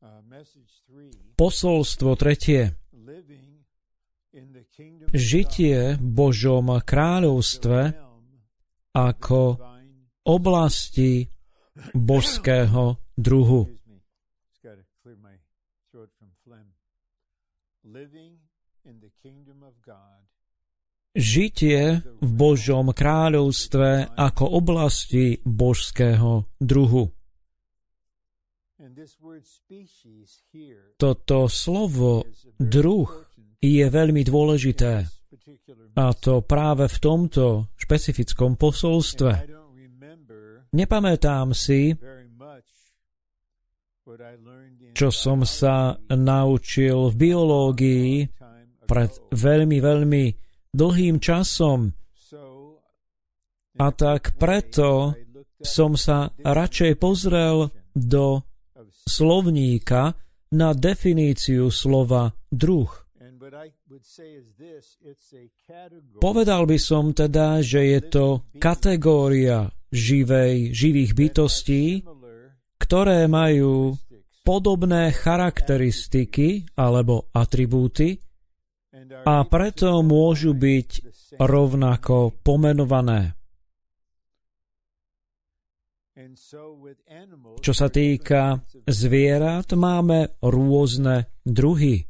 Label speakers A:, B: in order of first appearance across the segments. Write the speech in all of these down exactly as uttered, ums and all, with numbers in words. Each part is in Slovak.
A: Posolstvo tretie. Žitie v Božom kráľovstve ako oblasti božského druhu. Žitie v Božom kráľovstve ako oblasti božského druhu. Toto slovo druh je veľmi dôležité. A to práve v tomto špecifickom posolstve. Nepamätám si, čo som sa naučil v biológii pred veľmi, veľmi dlhým časom. A tak preto som sa radšej pozrel do slovníka na definíciu slova druh. Povedal by som teda, že je to kategória živej, živých bytostí, ktoré majú podobné charakteristiky alebo atribúty a preto môžu byť rovnako pomenované. Čo sa týka zvierat, máme rôzne druhy.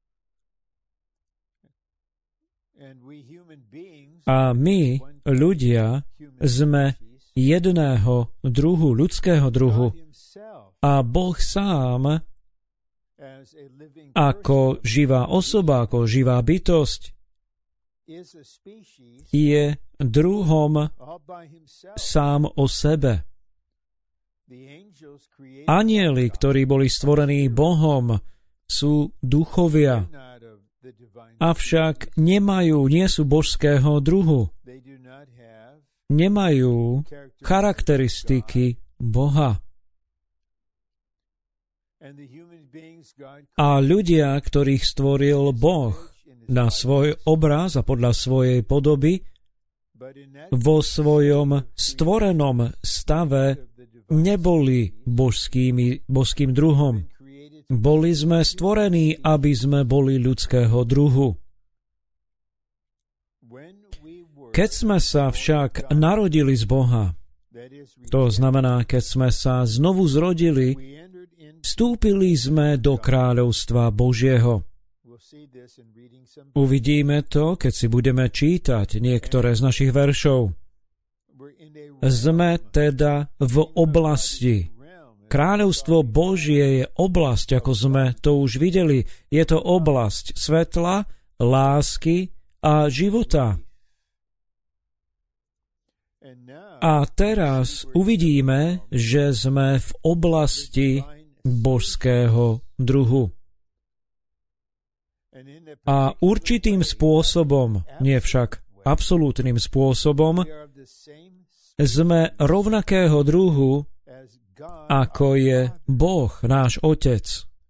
A: A my, ľudia, sme jedného druhu, ľudského druhu. A Boh sám, ako živá osoba, ako živá bytosť, je druhom sám o sebe. Anjeli, ktorí boli stvorení Bohom, sú duchovia. Avšak nemajú, nie sú božského druhu. Nemajú charakteristiky Boha. A ľudia, ktorých stvoril Boh na svoj obraz a podľa svojej podoby, vo svojom stvorenom stave neboli božskými, božským druhom. Boli sme stvorení, aby sme boli ľudského druhu. Keď sme sa však narodili z Boha, to znamená, keď sme sa znovu zrodili, vstúpili sme do kráľovstva Božieho. Uvidíme to, keď si budeme čítať niektoré z našich veršov. Sme teda v oblasti. Kráľovstvo Božie je oblasť, ako sme to už videli. Je to oblasť svetla, lásky a života. A teraz uvidíme, že sme v oblasti božského druhu. A určitým spôsobom, nie však absolútnym spôsobom, sme rovnakého druhu, ako je Boh, náš Otec.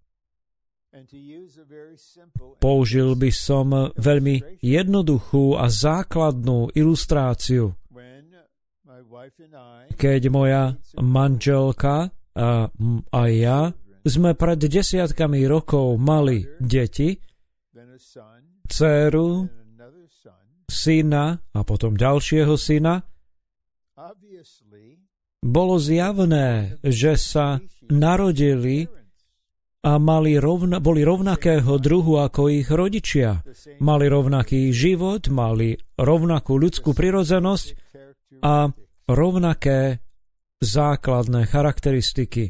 A: Použil by som veľmi jednoduchú a základnú ilustráciu. Keď moja manželka a, a ja sme pred desiatkami rokov mali deti, dcéru, syna a potom ďalšieho syna, bolo zjavné, že sa narodili a mali rovna, boli rovnakého druhu ako ich rodičia. Mali rovnaký život, mali rovnakú ľudskú prirodzenosť a rovnaké základné charakteristiky.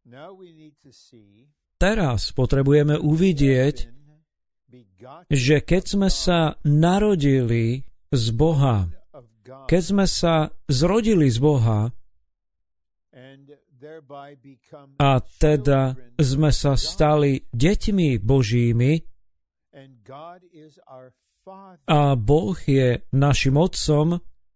A: Teraz potrebujeme uvidieť, že keď sme sa narodili z Boha, keď sme sa zrodili z Boha, a teda sme sa stali deťmi Božími a Boh je našim otcom,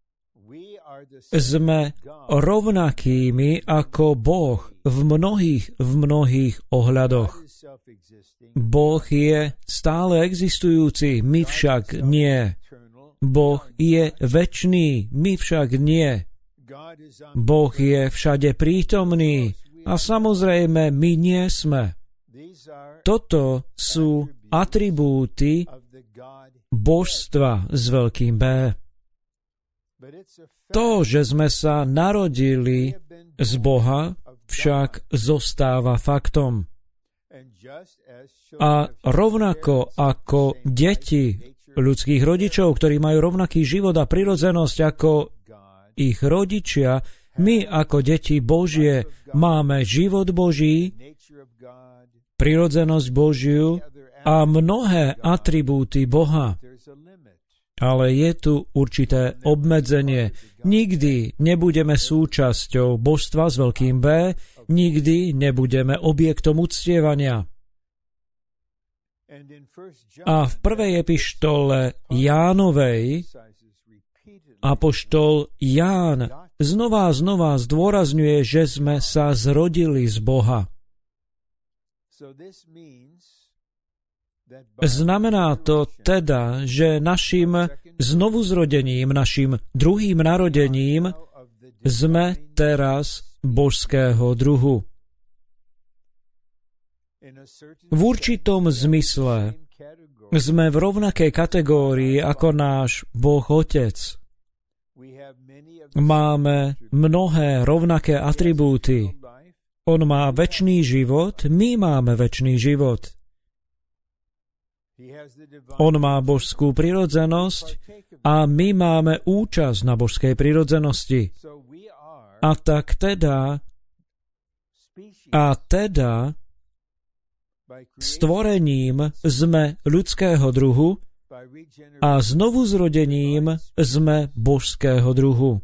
A: sme rovnakými ako Boh v mnohých, v mnohých ohľadoch. Boh je stále existujúci, my však nie. Boh je večný, my však nie. Boh je všade prítomný a samozrejme my nie sme. Toto sú atribúty božstva s veľkým B. To, že sme sa narodili z Boha, však zostáva faktom. A rovnako ako deti ľudských rodičov, ktorí majú rovnaký život a prirodzenosť ako ich rodičia, my ako deti Božie máme život Boží, prirodzenosť Božiu a mnohé atribúty Boha. Ale je tu určité obmedzenie. Nikdy nebudeme súčasťou božstva s veľkým B, nikdy nebudeme objektom uctievania. A v prvej epištole Jánovej apoštol Ján znova a znova zdôrazňuje, že sme sa zrodili z Boha. Znamená to teda, že našim znovuzrodením, našim druhým narodením sme teraz božského druhu. V určitom zmysle sme v rovnakej kategórii ako náš Boh Otec. Máme mnohé rovnaké atribúty. On má večný život, my máme večný život. On má božskú prirodzenosť a my máme účasť na božskej prirodzenosti. A tak teda, a teda, stvorením sme ľudského druhu a znovuzrodením sme božského druhu.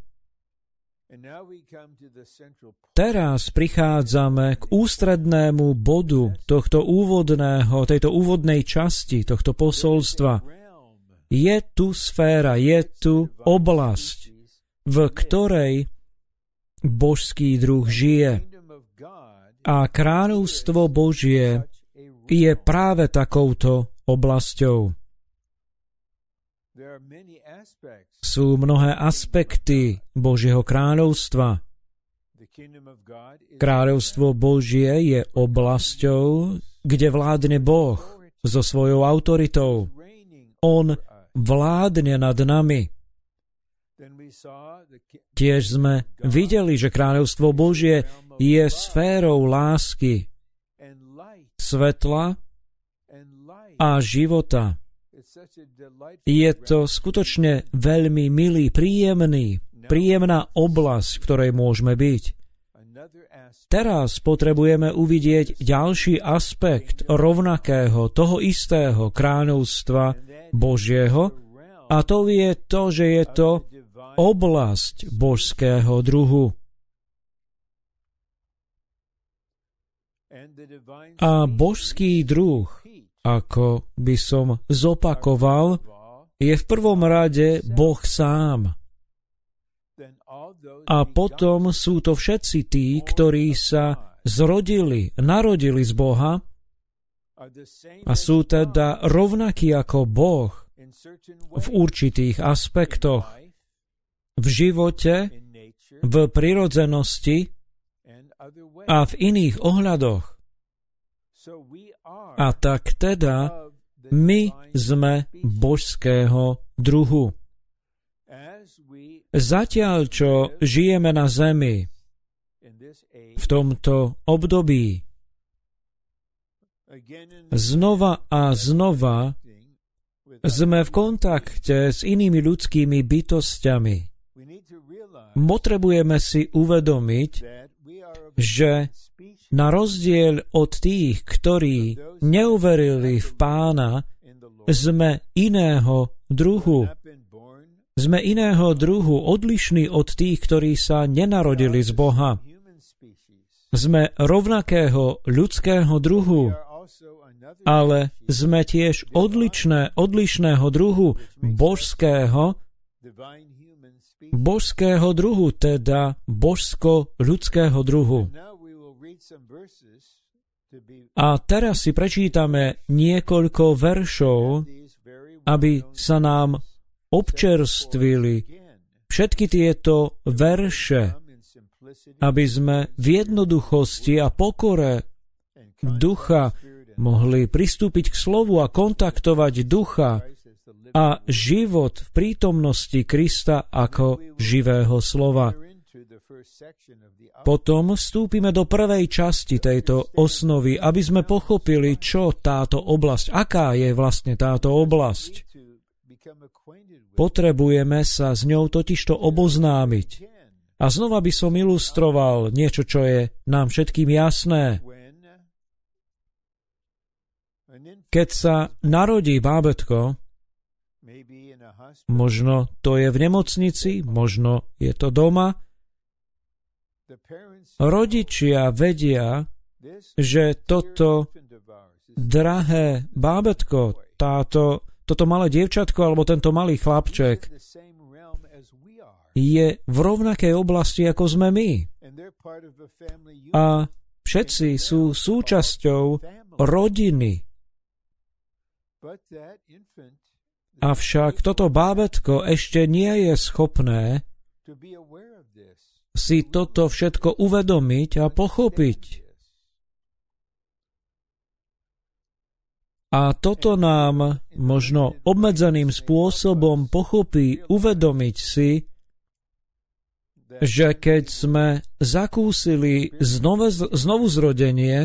A: Teraz prichádzame k ústrednému bodu tohto úvodného, tejto úvodnej časti, tohto posolstva. Je tu sféra, je tu oblasť, v ktorej božský druh žije. A kráľovstvo Božie je práve takouto oblasťou. Sú mnohé aspekty Božieho kráľovstva. Kráľovstvo Božie je oblasťou, kde vládne Boh so svojou autoritou. On vládne nad nami. Tiež sme videli, že kráľovstvo Božie je sférou lásky, svetla a života. Je to skutočne veľmi milý, príjemný, príjemná oblasť, v ktorej môžeme byť. Teraz potrebujeme uvidieť ďalší aspekt rovnakého, toho istého kráľovstva Božieho, a to je to, že je to oblasť božského druhu. A božský druh, ako by som zopakoval, je v prvom rade Boh sám. A potom sú to všetci tí, ktorí sa zrodili, narodili z Boha a sú teda rovnakí ako Boh v určitých aspektoch, v živote, v prirodzenosti a v iných ohľadoch. A tak teda my sme božského druhu. Zatiaľ, čo žijeme na zemi v tomto období, znova a znova sme v kontakte s inými ľudskými bytosťami. Potrebujeme si uvedomiť, že na rozdiel od tých, ktorí neuverili v Pána, sme iného druhu. Sme iného druhu, odlišní od tých, ktorí sa nenarodili z Boha. Sme rovnakého ľudského druhu, ale sme tiež odlišné, odlišného druhu božského, božského druhu, teda božsko-ľudského druhu. A teraz si prečítame niekoľko veršov, aby sa nám občerstvili všetky tieto verše, aby sme v jednoduchosti a pokore ducha, mohli pristúpiť k slovu a kontaktovať ducha a život v prítomnosti Krista ako živého slova. Potom vstúpime do prvej časti tejto osnovy, aby sme pochopili, čo táto oblasť, aká je vlastne táto oblasť. Potrebujeme sa s ňou totižto oboznámiť. A znova by som ilustroval niečo, čo je nám všetkým jasné. Keď sa narodí bábätko, možno to je v nemocnici, možno je to doma, rodičia vedia, že toto drahé bábätko, táto, toto malé dievčatko alebo tento malý chlapček je v rovnakej oblasti, ako sme my. A všetci sú súčasťou rodiny. Avšak toto bábätko ešte nie je schopné si toto všetko uvedomiť a pochopiť. A toto nám možno obmedzeným spôsobom pochopí uvedomiť si, že keď sme zakúsili znove, znovuzrodenie,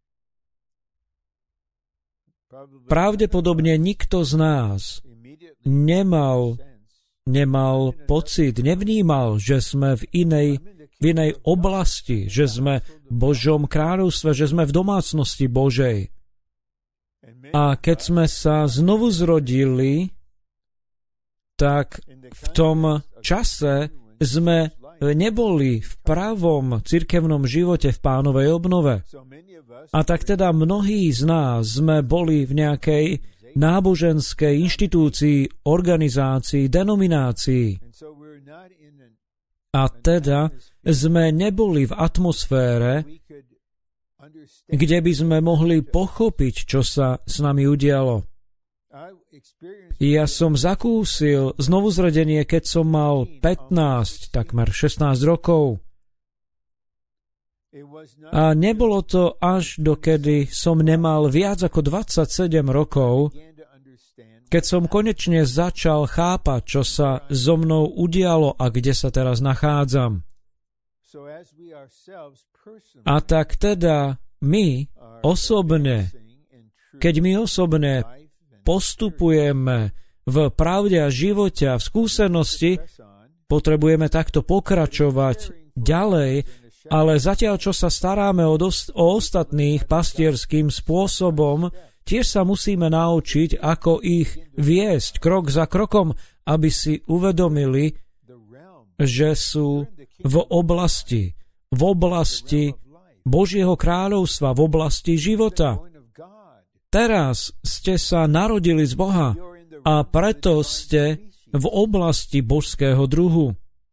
A: pravdepodobne nikto z nás nemal, nemal pocit, nevnímal, že sme v inej, v inej oblasti, že sme v Božom kráľovstve, že sme v domácnosti Božej. A keď sme sa znovu zrodili, tak v tom čase sme neboli v pravom cirkevnom živote v Pánovej obnove. A tak teda mnohí z nás sme boli v nejakej náboženskej inštitúcii, organizácii, denominácii. A teda sme neboli v atmosfére, kde by sme mohli pochopiť, čo sa s nami udialo. Ja som zakúsil znovuzrodenie, keď som mal pätnásť, takmer šestnásť rokov. A nebolo to až dokedy som nemal viac ako dvadsaťsedem rokov, keď som konečne začal chápať, čo sa so mnou udialo a kde sa teraz nachádzam. A tak teda my osobne, keď my osobne postupujeme v pravde a živote a v skúsenosti, potrebujeme takto pokračovať ďalej, ale zatiaľ, čo sa staráme o, dost, o ostatných pastierským spôsobom, tiež sa musíme naučiť, ako ich viesť krok za krokom, aby si uvedomili, že sú v oblasti, v oblasti Božieho kráľovstva, v oblasti života. Teraz ste sa narodili z Boha a preto ste v oblasti božského druhu.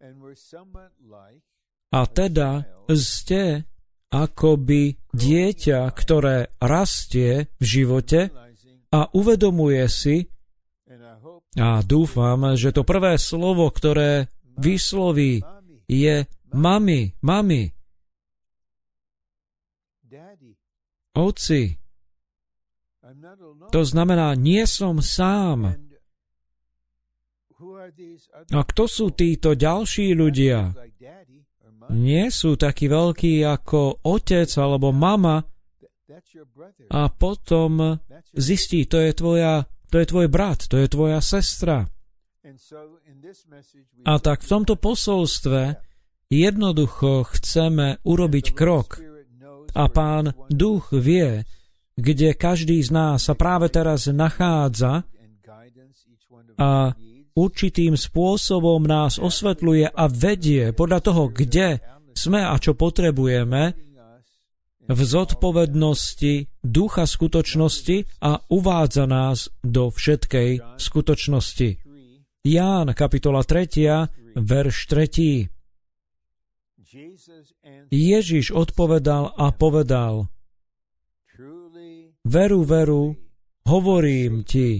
A: A teda ste akoby dieťa, ktoré rastie v živote a uvedomuje si, a dúfam, že to prvé slovo, ktoré vysloví, je mami, mami, oci. To znamená, nie som sám. A kto sú títo ďalší ľudia? Nie sú takí veľkí ako otec alebo mama a potom zistí, to je tvoja, to je tvoj brat, to je tvoja sestra. A tak v tomto posolstve jednoducho chceme urobiť krok a Pán Duch vie, kde každý z nás sa práve teraz nachádza a určitým spôsobom nás osvetľuje a vedie podľa toho, kde sme a čo potrebujeme v zodpovednosti ducha skutočnosti a uvádza nás do všetkej skutočnosti. Ján, kapitola tri, verš tri. Ježiš odpovedal a povedal: Veru, veru, hovorím ti,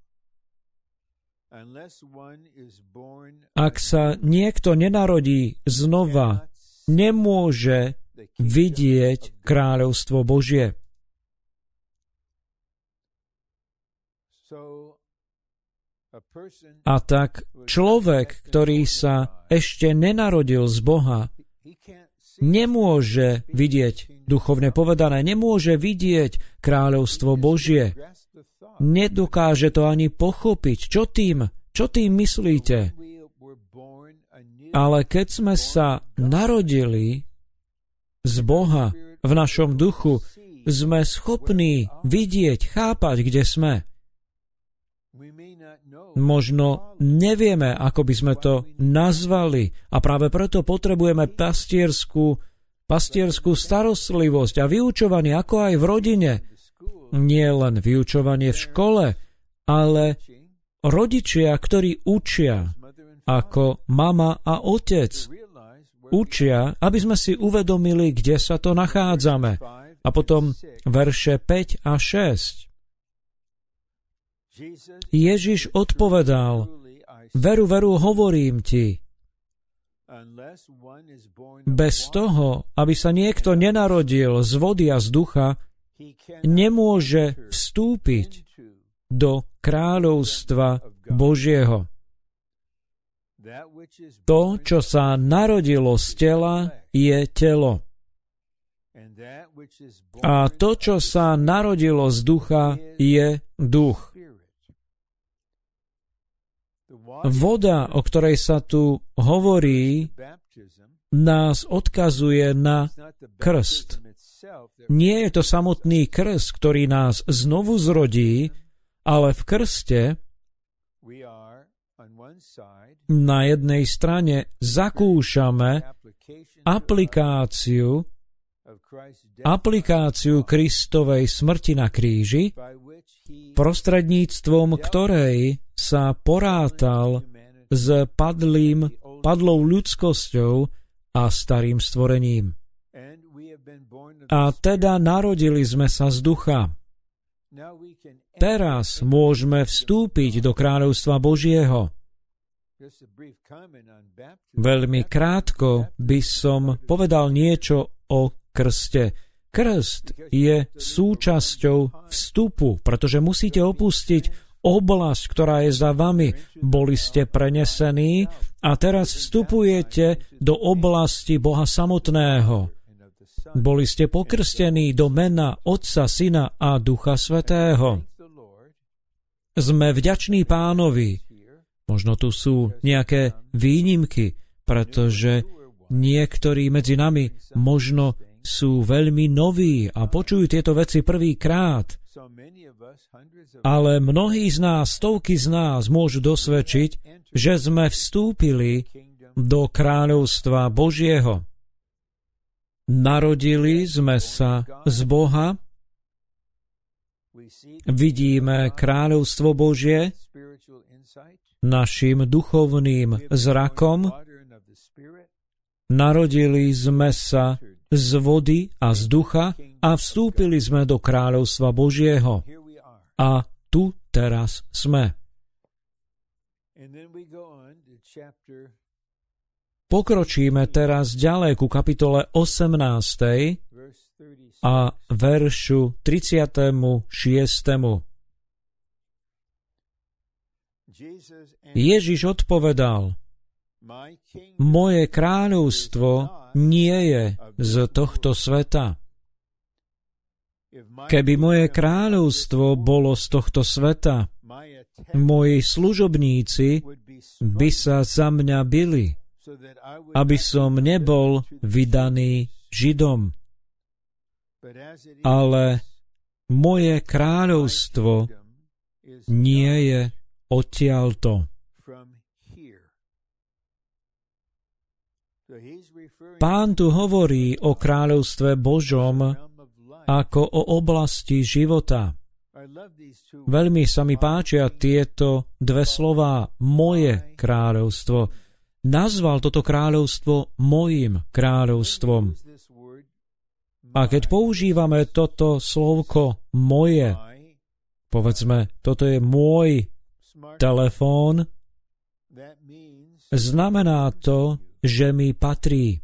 A: ak sa niekto nenarodí znova, nemôže vidieť kráľovstvo Božie. A tak človek, ktorý sa ešte nenarodil z Boha, nemôže vidieť, duchovne povedané, nemôže vidieť kráľovstvo Božie. Nedokáže to ani pochopiť. Čo tým? Čo tým myslíte? Ale keď sme sa narodili z Boha v našom duchu, sme schopní vidieť, chápať, kde sme. Možno nevieme, ako by sme to nazvali, a práve preto potrebujeme pastierskú, pastierskú starostlivosť a vyučovanie, ako aj v rodine. Nie len vyučovanie v škole, ale rodičia, ktorí učia, ako mama a otec. Učia, aby sme si uvedomili, kde sa to nachádzame. A potom verše päť a šesť. Ježiš odpovedal, veru, veru, hovorím ti, bez toho, aby sa niekto nenarodil z vody a z ducha, nemôže vstúpiť do kráľovstva Božieho. To, čo sa narodilo z tela, je telo. A to, čo sa narodilo z ducha, je duch. Voda, o ktorej sa tu hovorí, nás odkazuje na krst. Nie je to samotný krst, ktorý nás znovu zrodí, ale v krste na jednej strane zakúšame aplikáciu, aplikáciu Kristovej smrti na kríži, prostredníctvom ktorej sa porátal s padlým, padlou ľudskosťou a starým stvorením. A teda narodili sme sa z ducha. Teraz môžeme vstúpiť do kráľovstva Božieho. Veľmi krátko by som povedal niečo o krste. Krst je súčasťou vstupu, pretože musíte opustiť oblasť, ktorá je za vami. Boli ste prenesení a teraz vstupujete do oblasti Boha samotného. Boli ste pokrstení do mena Otca, Syna a Ducha Svätého. Sme vďační Pánovi. Možno tu sú nejaké výnimky, pretože niektorí medzi nami možno sú veľmi noví a počujú tieto veci prvýkrát. Ale mnohí z nás, stovky z nás môžu dosvedčiť, že sme vstúpili do kráľovstva Božieho. Narodili sme sa z Boha, vidíme kráľovstvo Božie našim duchovným zrakom, narodili sme sa z vody a z ducha a vstúpili sme do kráľovstva Božieho. A tu teraz sme. Pokročíme teraz ďalej ku kapitole osemnástej a veršu tridsiatemu šiestemu. Ježiš odpovedal, moje kráľovstvo nie je z tohto sveta. Keby moje kráľovstvo bolo z tohto sveta, moji služobníci by sa za mňa bili, aby som nebol vydaný Židom. Ale moje kráľovstvo nie je odtiaľto. Pán tu hovorí o kráľovstve Božom ako o oblasti života. Veľmi sa mi páčia tieto dve slová, moje kráľovstvo. Nazval toto kráľovstvo mojím kráľovstvom. A keď používame toto slovko moje, povedzme, toto je môj telefón, znamená to, že mi patrí.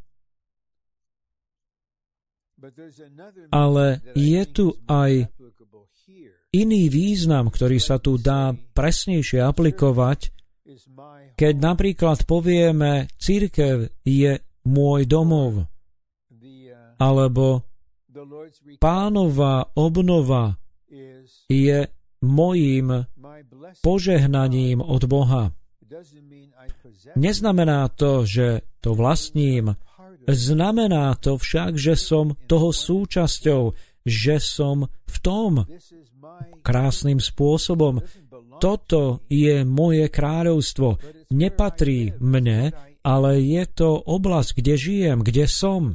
A: Ale je tu aj iný význam, ktorý sa tu dá presnejšie aplikovať, keď napríklad povieme, cirkev je môj domov, alebo Pánova obnova je mojím požehnaním od Boha. Neznamená to, že to vlastním. Znamená to však, že som toho súčasťou, že som v tom krásnym spôsobom. Toto je moje kráľovstvo. Nepatrí mne, ale je to oblasť, kde žijem, kde som.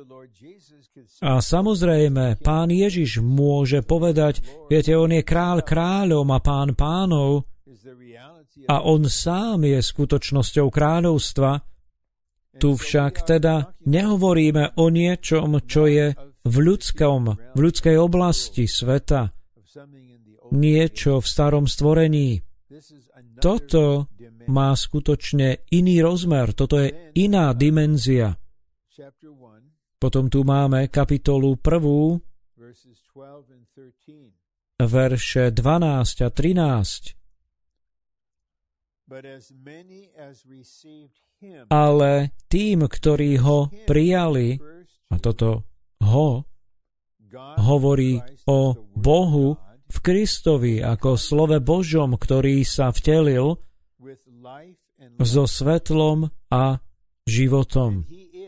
A: A samozrejme, Pán Ježiš môže povedať, viete, on je kráľ kráľom a Pán pánov a on sám je skutočnosťou kráľovstva. Tu však teda nehovoríme o niečom, čo je v ľudskom, v ľudskej oblasti sveta. Niečo v starom stvorení. Toto má skutočne iný rozmer, toto je iná dimenzia. Potom tu máme kapitolu prvú, verše dvanásť a trinásť. Ale tým, ktorí ho prijali, a toto ho hovorí o Bohu v Kristovi ako slove Božom, ktorý sa vtelil so svetlom a životom.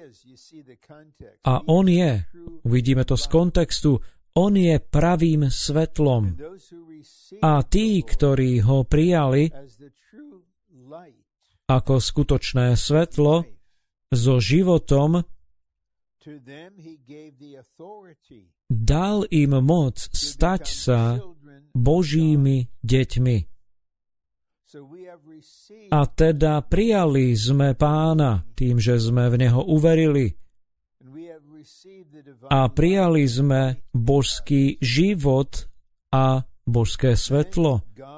A: A on je, uvidíme to z kontextu, on je pravým svetlom. A tí, ktorí ho prijali ako skutočné svetlo so životom, dal im moc stať sa Božími deťmi. A teda prijali sme Pána tým, že sme v Neho uverili. A prijali sme božský život a božské svetlo.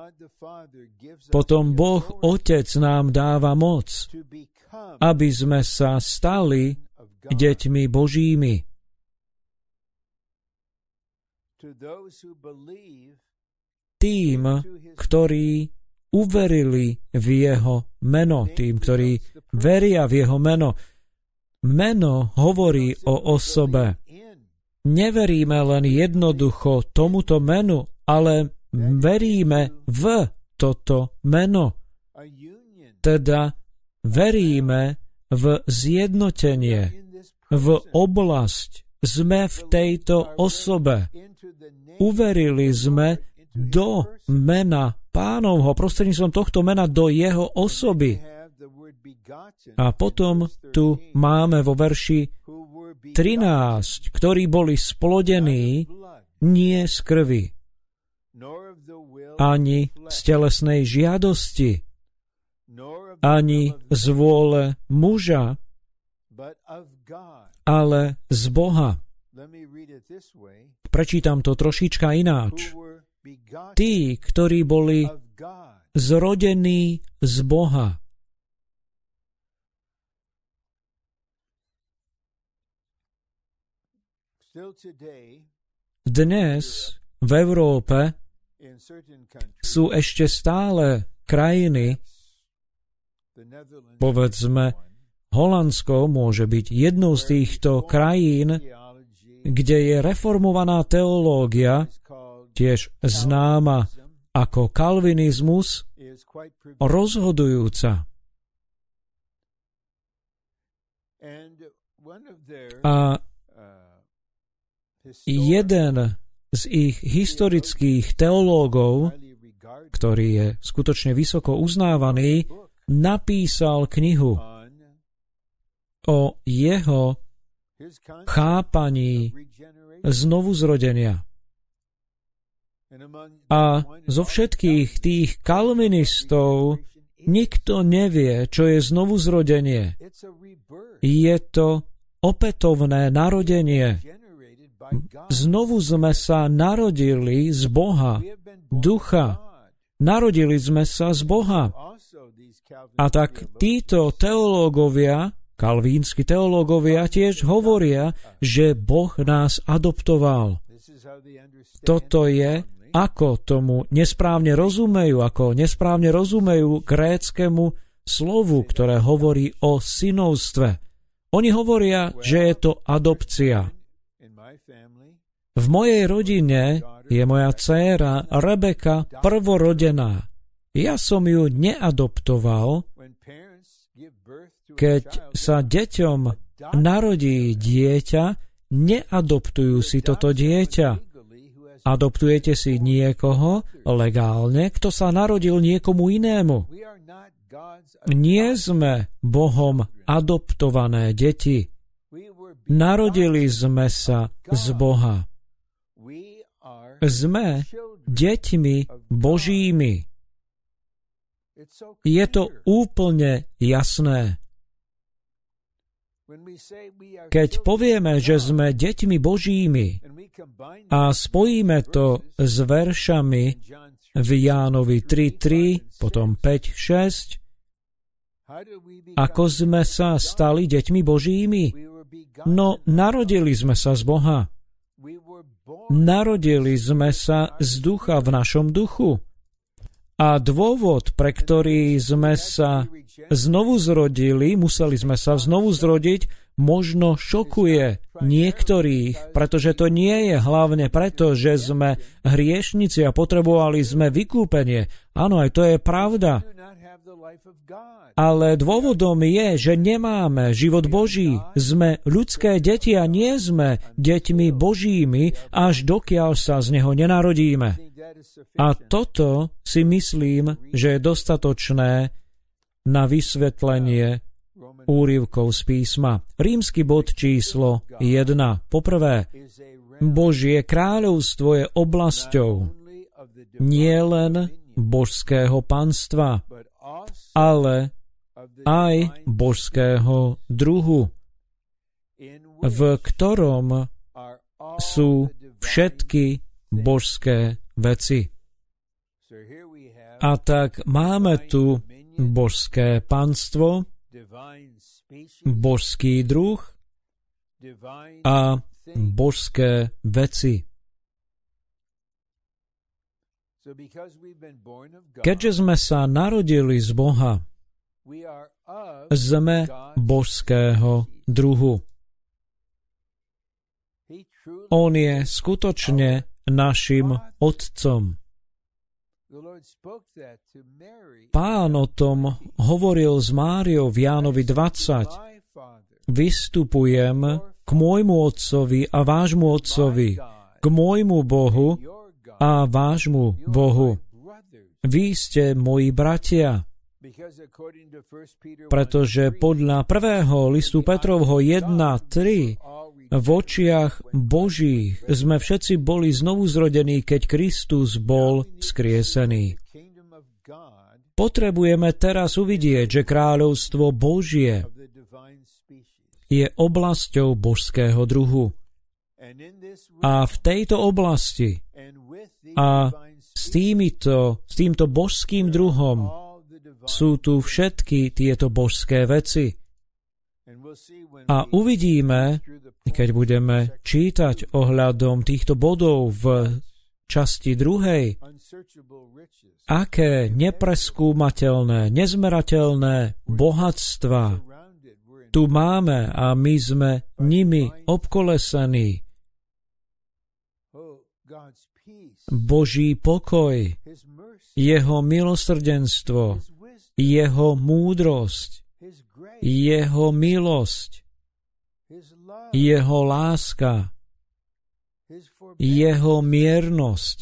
A: Potom Boh Otec nám dáva moc, aby sme sa stali deťmi Božími. Tým, ktorí uverili v jeho meno, tým, ktorí veria v jeho meno. Meno hovorí o osobe. Neveríme len jednoducho tomuto menu, ale veríme v toto meno. Teda veríme v zjednotenie, v oblasť. Sme v tejto osobe. Uverili sme do mena Pánovho, prostredníctvom tohto mena do jeho osoby. A potom tu máme vo verši trinásť, ktorí boli splodení nie z krvi, ani z telesnej žiadosti, ani z vôle muža, ale z Boha. Prečítam to trošička ináč. Tí, ktorí boli zrodení z Boha. Dnes v Európe sú ešte stále krajiny, povedzme, Holandsko môže byť jednou z týchto krajín, kde je reformovaná teológia, tiež známa ako kalvinizmus, rozhodujúca. A jeden z ich historických teológov, ktorý je skutočne vysoko uznávaný, napísal knihu o jeho chápaní znovuzrodenia. A zo všetkých tých kalvinistov nikto nevie, čo je znovuzrodenie. Je to opätovné narodenie. Znovu sme sa narodili z Boha, ducha. Narodili sme sa z Boha. A tak títo teológovia, kalvínsky teológovia, tiež hovoria, že Boh nás adoptoval. Toto je, ako tomu nesprávne rozumejú, ako nesprávne rozumejú gréckemu slovu, ktoré hovorí o synovstve. Oni hovoria, že je to adopcia. V mojej rodine je moja dcéra Rebeka prvorodená. Ja som ju neadoptoval. Keď sa deťom narodí dieťa, neadoptujú si toto dieťa. Adoptujete si niekoho legálne, kto sa narodil niekomu inému. Nie sme Bohom adoptované deti. Narodili sme sa z Boha. Sme deťmi Božími. Je to úplne jasné. Keď povieme, že sme deťmi Božími a spojíme to s veršami v Jánovi tri tri, potom päť šesť, ako sme sa stali deťmi Božími? No, narodili sme sa z Boha. Narodili sme sa z ducha v našom duchu. A dôvod, pre ktorý sme sa znovu zrodili, museli sme sa znovu zrodiť, možno šokuje niektorých, pretože to nie je hlavne preto, že sme hriešnici a potrebovali sme vykúpenie. Áno, aj to je pravda. Ale dôvodom je, že nemáme život Boží. Sme ľudské deti a nie sme deťmi Božími, až dokiaľ sa z neho nenarodíme. A toto si myslím, že je dostatočné na vysvetlenie úryvkov z písma. Rímsky bod číslo jedna. Poprvé, Božie kráľovstvo je oblasťou nielen božského panstva, ale aj božského druhu, v ktorom sú všetky božské veci. A tak máme tu božské panstvo, božský druh a božské veci. Keďže sme sa narodili z Boha, sme božského druhu. On je skutočne našim otcom. Pán o tom hovoril s Máriou v Jánovi dvadsať. Vystupujem k môjmu otcovi a vášmu otcovi, k môjmu Bohu a vášmu Bohu. Vy ste moji bratia, pretože podľa prvého listu Petrovho jedna tri v očiach Božích sme všetci boli znovuzrodení, keď Kristus bol vzkriesený. Potrebujeme teraz uvidieť, že kráľovstvo Božie je oblasťou božského druhu. A v tejto oblasti a s, týmito, s týmto božským druhom sú tu všetky tieto božské veci. A uvidíme, keď budeme čítať ohľadom týchto bodov v časti druhej, aké nepreskúmateľné, nezmerateľné bohatstva tu máme a my sme nimi obkolesení. Boží pokoj, jeho milosrdenstvo, jeho múdrosť, jeho milosť, jeho láska, jeho miernosť.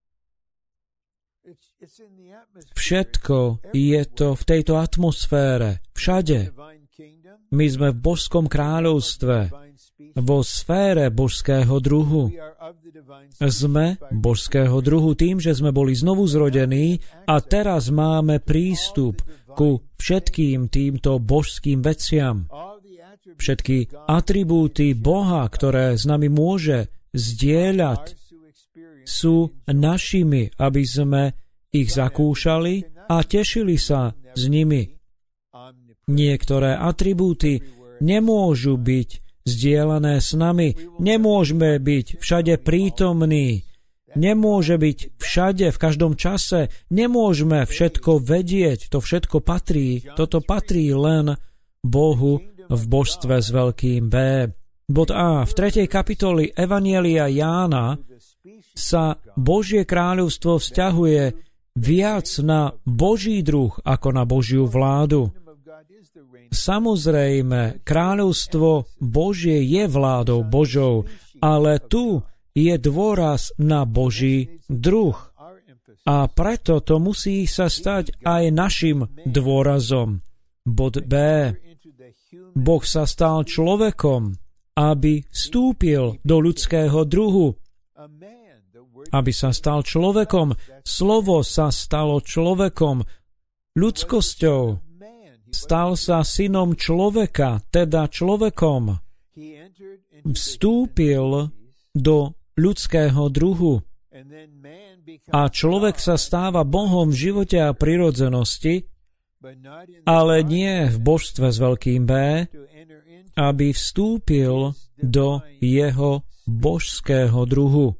A: Všetko je to v tejto atmosfére, všade. My sme v božskom kráľovstve, vo sfére božského druhu. Sme božského druhu tým, že sme boli znovu zrodení a teraz máme prístup ku všetkým týmto božským veciam. Všetky atribúty Boha, ktoré s nami môže zdieľať, sú našimi, aby sme ich zakúšali a tešili sa s nimi. Niektoré atribúty nemôžu byť zdieľané s nami. Nemôžeme byť všade prítomní. Nemôže byť všade, v každom čase. Nemôžeme všetko vedieť. To všetko patrí. Toto patrí len Bohu v božstve s veľkým B. Bod A. V tretej kapitoli Evanjelia Jána sa Božie kráľovstvo vzťahuje viac na Boží druh ako na Božiu vládu. Samozrejme, kráľovstvo Božie je vládou Božou, ale tu je dôraz na Boží druh. A preto to musí sa stať aj našim dôrazom. Bod B. Boh sa stal človekom, aby vstúpil do ľudského druhu. Aby sa stal človekom. Slovo sa stalo človekom, ľudskosťou. Stal sa synom človeka, teda človekom. Vstúpil do ľudského druhu. A človek sa stáva Bohom v živote a prirodzenosti, ale nie v božstve s veľkým B, aby vstúpil do jeho božského druhu.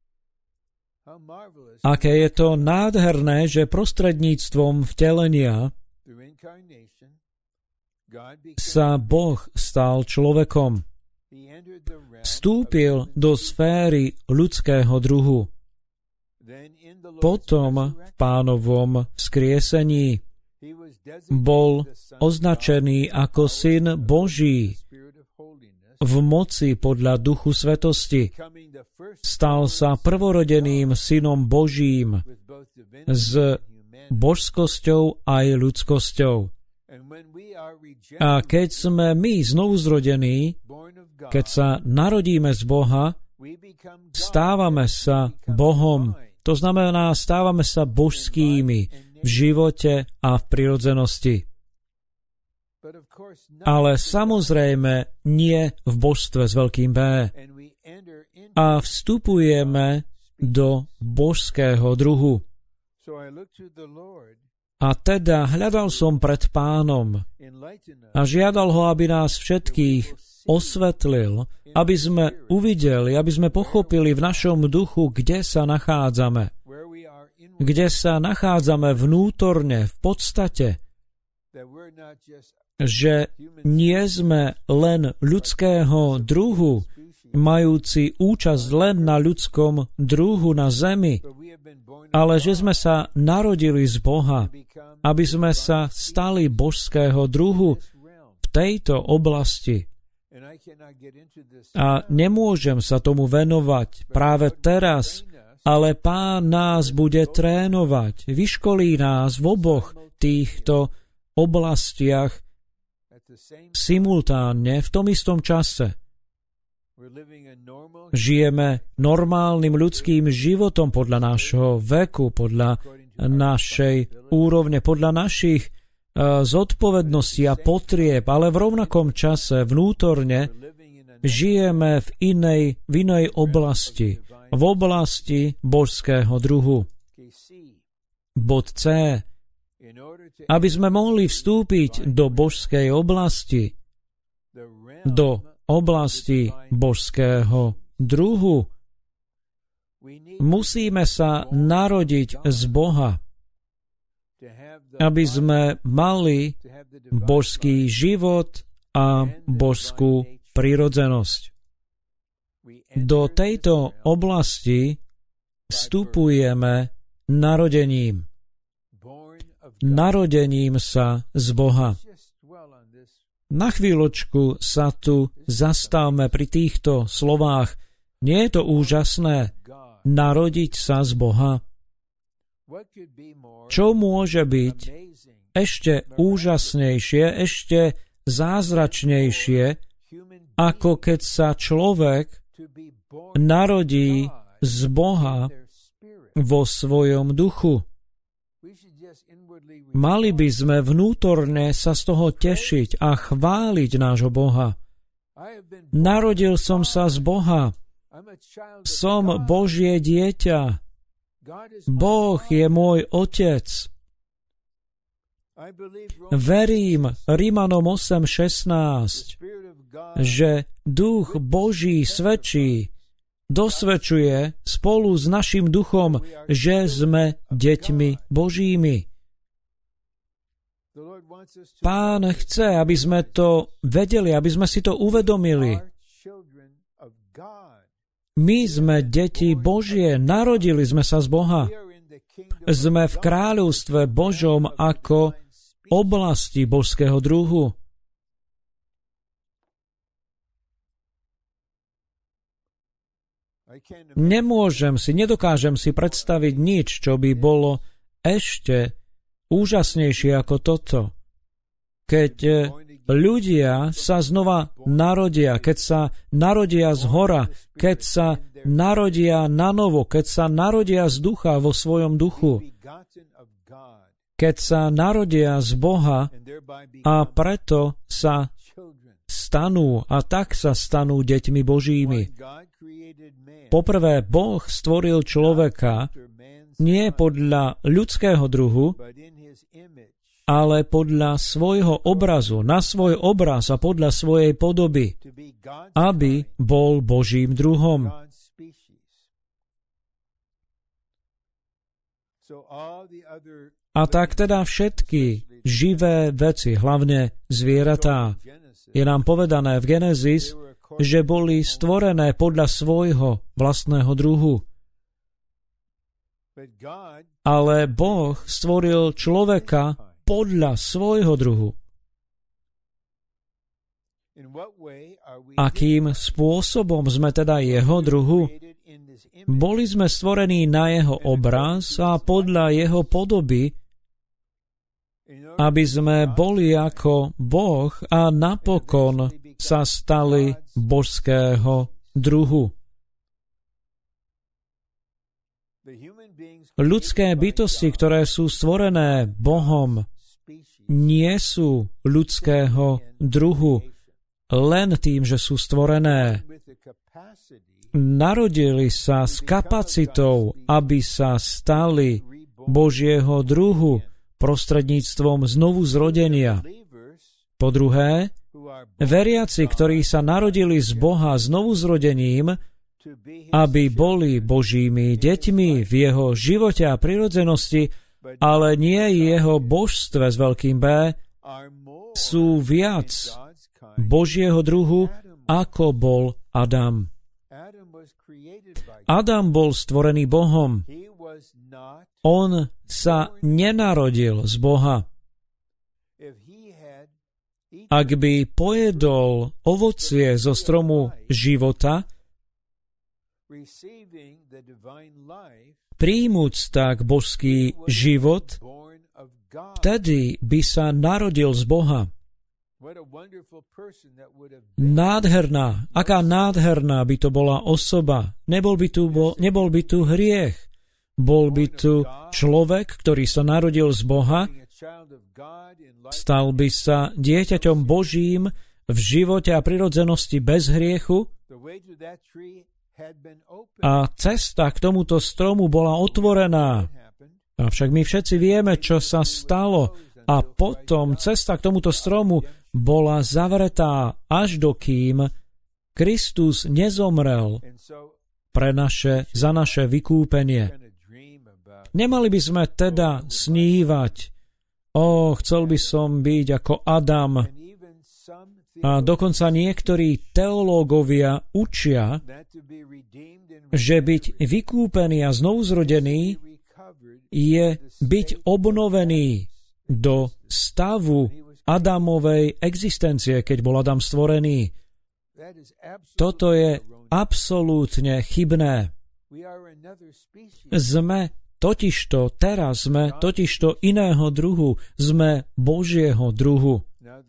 A: Aké je to nádherné, že prostredníctvom vtelenia sa Boh stal človekom. Vstúpil do sféry ľudského druhu. Potom v Pánovom vzkriesení bol označený ako syn Boží v moci podľa Duchu Svetosti. Stal sa prvorodeným synom Božím s božskosťou aj ľudskosťou. A keď sme my znovuzrodení, keď sa narodíme z Boha, stávame sa Bohom. To znamená, stávame sa božskými v živote a v prirodzenosti. Ale samozrejme nie v božstve s veľkým B. A vstupujeme do božského druhu. A teda hľadal som pred Pánom a žiadal ho, aby nás všetkých osvetlil, aby sme uvideli, aby sme pochopili v našom duchu, kde sa nachádzame. Kde sa nachádzame vnútorne, v podstate, že nie sme len ľudského druhu, majúci účasť len na ľudskom druhu na zemi, ale že sme sa narodili z Boha, aby sme sa stali božského druhu v tejto oblasti. A nemôžem sa tomu venovať práve teraz, ale Pán nás bude trénovať, vyškolí nás v oboch týchto oblastiach simultánne v tom istom čase. Žijeme normálnym ľudským životom podľa nášho veku, podľa našej úrovne, podľa našich uh, zodpovedností a potrieb, ale v rovnakom čase vnútorne žijeme v inej, v inej oblasti, v oblasti božského druhu. Bod C. Aby sme mohli vstúpiť do božskej oblasti, do oblasti božského druhu, musíme sa narodiť z Boha, aby sme mali božský život a božskú prirodzenosť. Do tejto oblasti vstupujeme narodením. Narodením sa z Boha. Na chvíľočku sa tu zastavme pri týchto slovách. Nie je to úžasné narodiť sa z Boha? Čo môže byť ešte úžasnejšie, ešte zázračnejšie, ako keď sa človek narodí z Boha vo svojom duchu? Mali by sme vnútorne sa z toho tešiť a chváliť nášho Boha. Narodil som sa z Boha. Som Božie dieťa. Boh je môj otec. Verím Rimanom osem šestnásť. že Duch Boží svedčí, dosvedčuje spolu s našim duchom, že sme deťmi Božími. Pán chce, aby sme to vedeli, aby sme si to uvedomili. My sme deti Božie, narodili sme sa z Boha. Sme v kráľovstve Božom ako oblasti božského druhu. Nemôžem si, nedokážem si predstaviť nič, čo by bolo ešte úžasnejšie ako toto. Keď ľudia sa znova narodia, keď sa narodia z hora, keď sa narodia na novo, keď sa narodia z ducha vo svojom duchu, keď sa narodia z Boha a preto sa stanú a tak sa stanú deťmi Božími. Poprvé, Boh stvoril človeka nie podľa ľudského druhu, ale podľa svojho obrazu, na svoj obraz a podľa svojej podoby, aby bol Božím druhom. A tak teda všetky živé veci, hlavne zvieratá, je nám povedané v Genesis, že boli stvorené podľa svojho vlastného druhu. Ale Boh stvoril človeka podľa svojho druhu. Akým spôsobom sme teda jeho druhu? Boli sme stvorení na jeho obraz a podľa jeho podoby, aby sme boli ako Boh a napokon sa stali božského druhu. Ľudské bytosti, ktoré sú stvorené Bohom, nie sú ľudského druhu len tým, že sú stvorené. Narodili sa s kapacitou, aby sa stali Božieho druhu prostredníctvom znovu zrodenia. Po druhé, veriaci, ktorí sa narodili z Boha znovu zrodením, aby boli Božími deťmi v jeho živote a prirodzenosti, ale nie jeho božstve s veľkým B, sú viac Božieho druhu, ako bol Adam. Adam bol stvorený Bohom. On sa nenarodil z Boha. Ak by pojedol ovocie zo stromu života, príjmuť tak božský život, vtedy by sa narodil z Boha. Nádherná, aká nádherná by to bola osoba. Nebol by tu, bo, nebol by tu hriech. Bol by tu človek, ktorý sa narodil z Boha, stal by sa dieťaťom Božím v živote a prirodzenosti bez hriechu a cesta k tomuto stromu bola otvorená. Avšak my všetci vieme, čo sa stalo, a potom cesta k tomuto stromu bola zavretá, až dokým Kristus nezomrel pre naše, za naše vykúpenie. Nemali by sme teda snívať, o, chcel by som byť ako Adam. A dokonca niektorí teológovia učia, že byť vykúpený a znovuzrodený je byť obnovený do stavu Adamovej existencie, keď bol Adam stvorený. Toto je absolútne chybné. Sme totižto, teraz sme totižto iného druhu, sme Božieho druhu.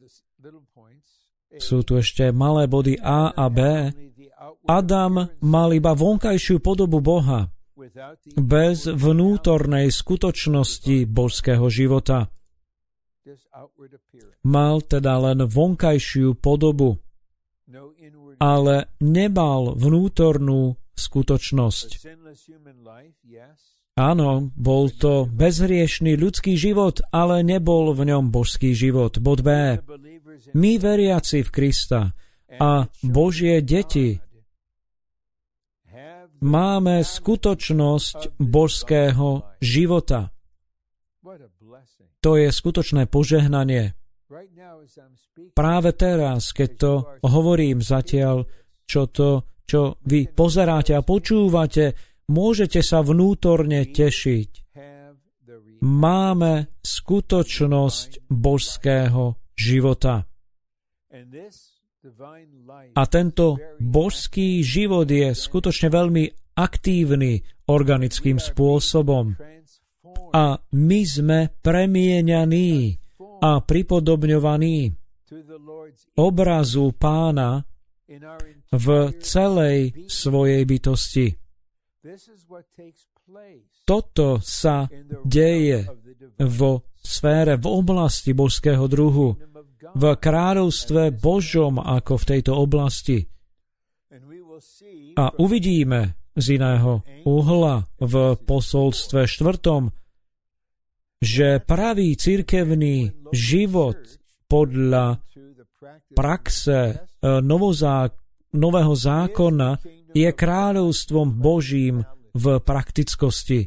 A: Sú tu ešte malé body A a B. Adam mal iba vonkajšiu podobu Boha, bez vnútornej skutočnosti božského života. Mal teda len vonkajšiu podobu, ale nemal vnútornú skutočnosť. Áno, bol to bezhriešný ľudský život, ale nebol v ňom božský život. Bod B. My veriaci v Krista a Božie deti máme skutočnosť božského života. To je skutočné požehnanie. Práve teraz, keď to hovorím zatiaľ, čo to, čo vy pozeráte a počúvate, môžete sa vnútorne tešiť. Máme skutočnosť božského života. A tento božský život je skutočne veľmi aktívny organickým spôsobom. A my sme premieňaní a pripodobňovaní obrazu Pána v celej svojej bytosti. Toto sa deje vo sfére, v oblasti božského druhu, v kráľovstve Božom ako v tejto oblasti. A uvidíme z iného uhla v posolstve štvrtom, že pravý cirkevný život podľa praxe novozá, nového zákona je kráľovstvom Božím v praktickosti.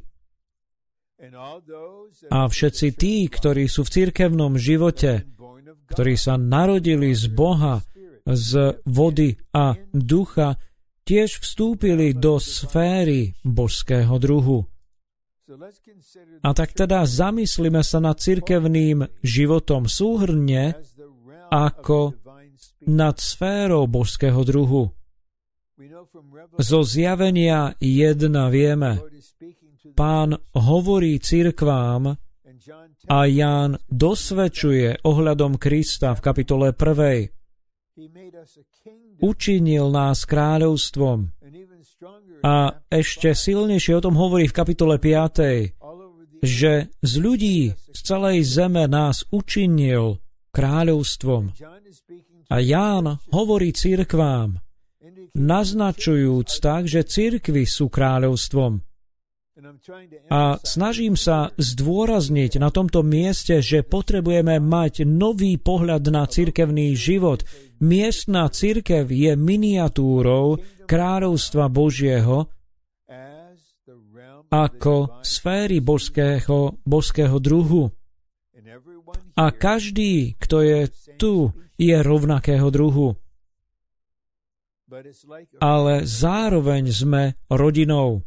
A: A všetci tí, ktorí sú v cirkevnom živote, ktorí sa narodili z Boha, z vody a ducha, tiež vstúpili do sféry božského druhu. A tak teda zamyslíme sa nad cirkevným životom súhrnne ako nad sférou božského druhu. Zo Zjavenia jedna vieme, Pán hovorí cirkvám a Ján dosvedčuje ohľadom Krista v kapitole prvej. Učinil nás kráľovstvom. A ešte silnejšie o tom hovorí v kapitole piatej, že z ľudí z celej zeme nás učinil kráľovstvom. A Ján hovorí cirkvám, naznačujúc tak, že cirkvi sú kráľovstvom. A snažím sa zdôrazniť na tomto mieste, že potrebujeme mať nový pohľad na cirkevný život. Miestna cirkev je miniatúrou kráľovstva Božieho ako sféry božského, božského druhu. A každý, kto je tu, je rovnakého druhu. Ale zároveň sme rodinou.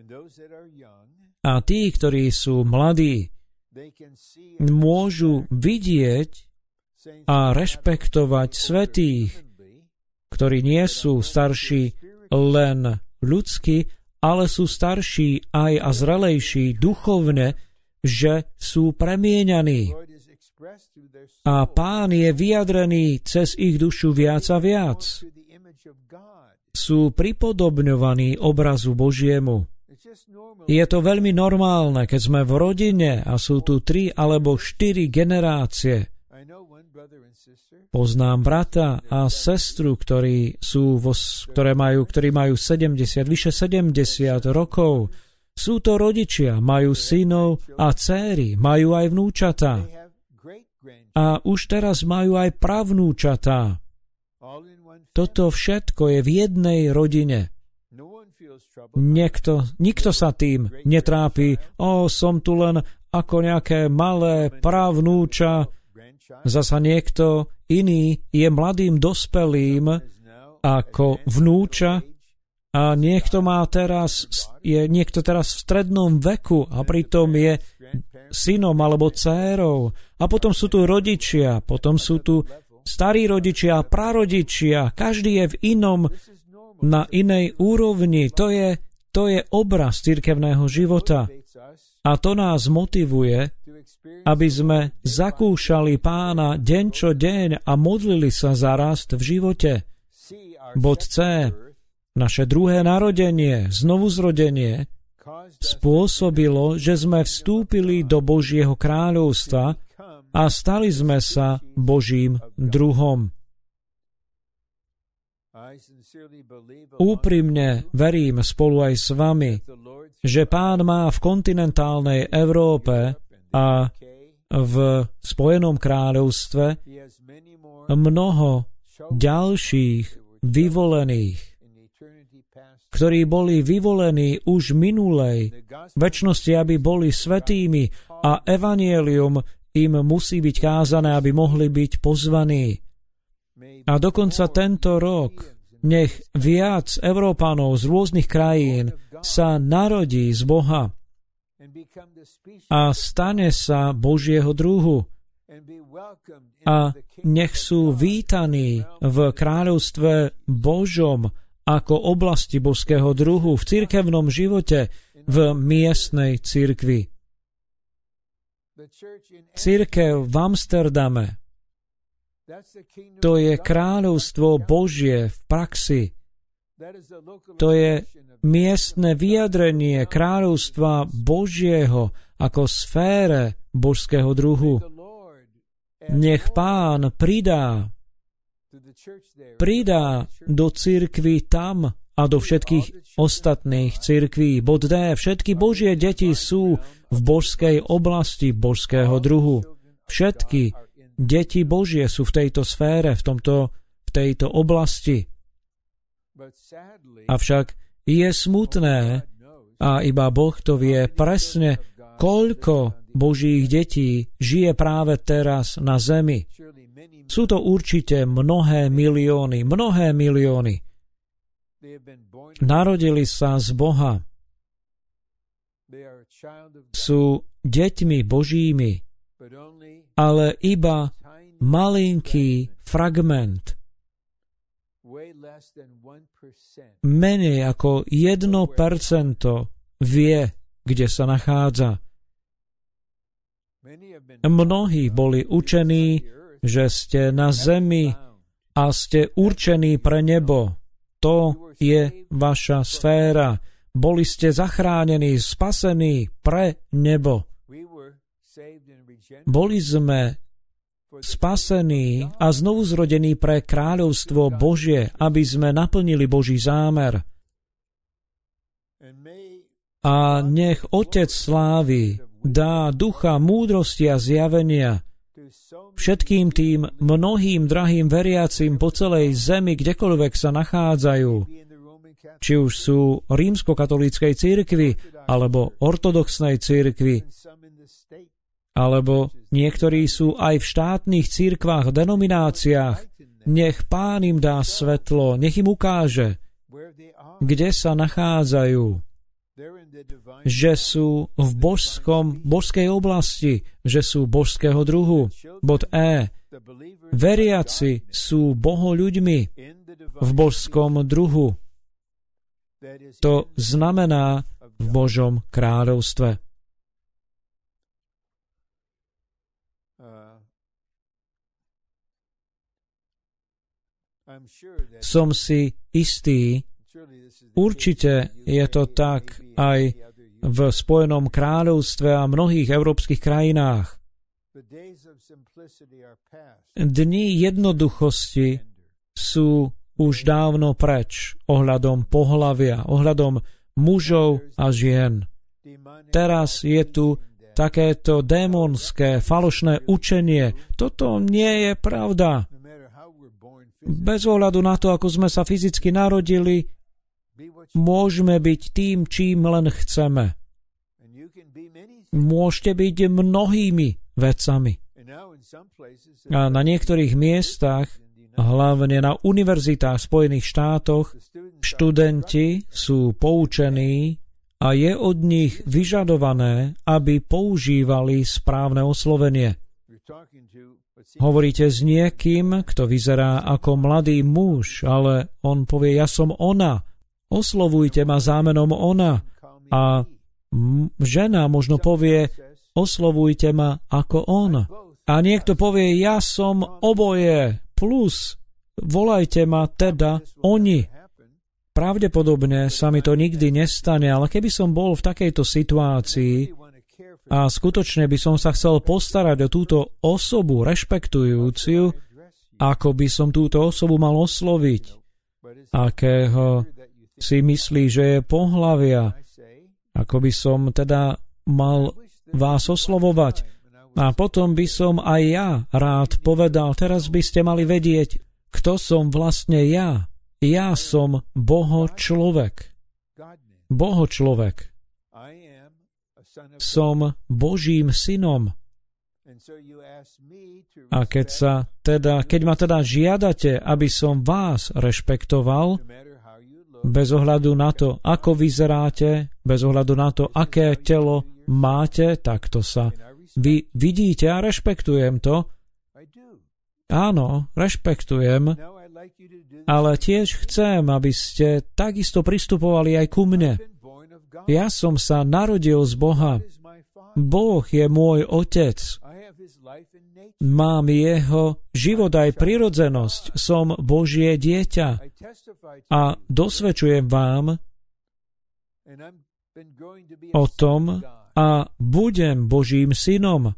A: A tí, ktorí sú mladí, môžu vidieť a rešpektovať svätých, ktorí nie sú starší len ľudsky, ale sú starší aj a zrelejší duchovne, že sú premieňaní. A Pán je vyjadrený cez ich dušu viac a viac. Sú pripodobňovaní obrazu Božiemu. Je to veľmi normálne, keď sme v rodine a sú tu tri alebo štyri generácie. Poznám brata a sestru, ktorí sú vo, ktoré majú, ktorí majú sedemdesiat, vyše sedemdesiat rokov. Sú to rodičia, majú synov a dcéry, majú aj vnúčatá. A už teraz majú aj pravnúčatá. Toto všetko je v jednej rodine. Niekto, nikto sa tým netrápi. O, som tu len ako nejaké malé pravnúča. Zasa niekto iný je mladým dospelým ako vnúča a niekto má teraz, je niekto teraz v strednom veku a pritom je synom alebo dcérou. A potom sú tu rodičia, potom sú tu starí rodičia, prarodičia. Každý je v inom, na inej úrovni. To je, to je obraz cirkevného života. A to nás motivuje, aby sme zakúšali Pána deň čo deň a modlili sa za rast v živote. Bod C. Naše druhé narodenie, znovuzrodenie, spôsobilo, že sme vstúpili do Božieho kráľovstva a stali sme sa Božím druhom. Úprimne verím spolu aj s vami, že Pán má v kontinentálnej Európe a v Spojenom kráľovstve mnoho ďalších vyvolených, ktorí boli vyvolení už minulej večnosti, aby boli svätými a evanjelium im musí byť kázané, aby mohli byť pozvaní. A dokonca tento rok nech viac Európanov z rôznych krajín sa narodí z Boha a stane sa Božieho druhu a nech sú vítaní v kráľovstve Božom ako oblasti božského druhu v cirkevnom živote v miestnej cirkvi. Cirkev v Amsterdame, to je kráľovstvo Božie v praxi. To je miestne vyjadrenie kráľovstva Božieho ako sfére božského druhu. Nech Pán pridá, pridá do cirkvi tam a do všetkých ostatných cirkví. Bod D. Všetky Božie deti sú v božskej oblasti božského druhu. Všetky deti Božie sú v tejto sfére, v, tomto, v tejto oblasti. Avšak je smutné, a iba Boh to vie presne, koľko Božích detí žije práve teraz na zemi. Sú to určite mnohé milióny, mnohé milióny. Narodili sa z Boha. Sú deťmi Božími, ale iba malinký fragment, menej ako jedno percento vie, kde sa nachádza. Mnohí boli učení, že ste na zemi a ste určení pre nebo. To je vaša sféra. Boli ste zachránení, spasení pre nebo. Boli sme spasení a znovuzrodení pre kráľovstvo Božie, aby sme naplnili Boží zámer. A nech Otec slávy dá ducha múdrosti a zjavenia všetkým tým mnohým drahým veriacim po celej zemi, kdekoľvek sa nachádzajú, či už sú rímskokatolíckej cirkvi, alebo ortodoxnej cirkvi, alebo niektorí sú aj v štátnych cirkvách, denomináciách. Nech Pán im dá svetlo, nech im ukáže, kde sa nachádzajú, že sú v božskom, božskej oblasti, že sú božského druhu. Bod E. Veriaci sú bohoľuďmi v božskom druhu. To znamená v Božom kráľovstve. Som si istý, určite je to tak aj v Spojenom kráľovstve a mnohých európskych krajinách. Dni jednoduchosti sú už dávno preč ohľadom pohlavia, ohľadom mužov a žien. Teraz je tu takéto démonské, falošné učenie. Toto nie je pravda. Bez ohľadu na to, ako sme sa fyzicky narodili, môžeme byť tým, čím len chceme. Môžete byť mnohými vecami. A na niektorých miestach, hlavne na univerzitách v Spojených štátoch, študenti sú poučení a je od nich vyžadované, aby používali správne oslovenie. Hovoríte s niekým, kto vyzerá ako mladý muž, ale on povie, ja som ona. Oslovujte ma zámenom ona. A žena možno povie, oslovujte ma ako on. A niekto povie, ja som oboje, plus volajte ma teda oni. Pravdepodobne sa mi to nikdy nestane, ale keby som bol v takejto situácii a skutočne by som sa chcel postarať o túto osobu rešpektujúciu, ako by som túto osobu mal osloviť, akého si myslí, že je pohlavia, ako by som teda mal vás oslovovať. A potom by som aj ja rád povedal, teraz by ste mali vedieť, kto som vlastne ja? Ja som Boho človek. Boho človek. Som Božím synom. A keď sa teda, keď ma teda žiadate, aby som vás rešpektoval, bez ohľadu na to, ako vyzeráte, bez ohľadu na to, aké telo máte, tak to sa vy vidíte a rešpektujem to. Áno, rešpektujem, ale tiež chcem, aby ste takisto pristupovali aj ku mne. Ja som sa narodil z Boha. Boh je môj otec. Mám jeho život aj prirodzenosť. Som Božie dieťa. A dosvedčujem vám o tom a budem Božím synom.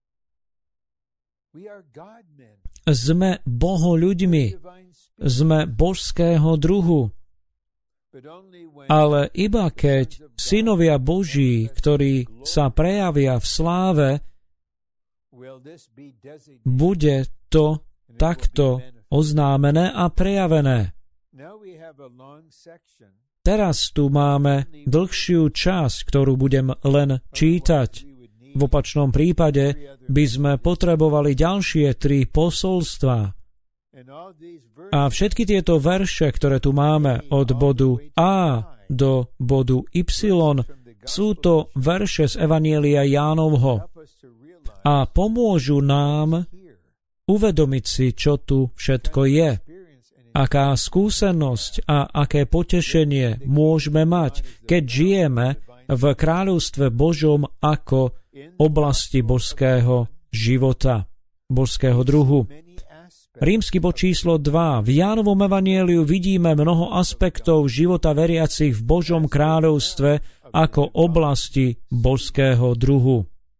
A: Sme bohoľuďmi. Sme božského druhu. Ale iba keď synovia Boží, ktorí sa prejavia v sláve, bude to takto oznámené a prejavené. Teraz tu máme dlhšiu časť, ktorú budem len čítať. V opačnom prípade by sme potrebovali ďalšie tri posolstvá. A všetky tieto verše, ktoré tu máme od bodu A do bodu Y, sú to verše z Evanjelia Jánovho a pomôžu nám uvedomiť si, čo tu všetko je. Aká skúsenosť a aké potešenie môžeme mať, keď žijeme v kráľovstve Božom ako oblasti božského života, božského druhu. Rímsky bod číslo dva. V Jánovom evanjeliu vidíme mnoho aspektov života veriacich v Božom kráľovstve ako oblasti božského druhu.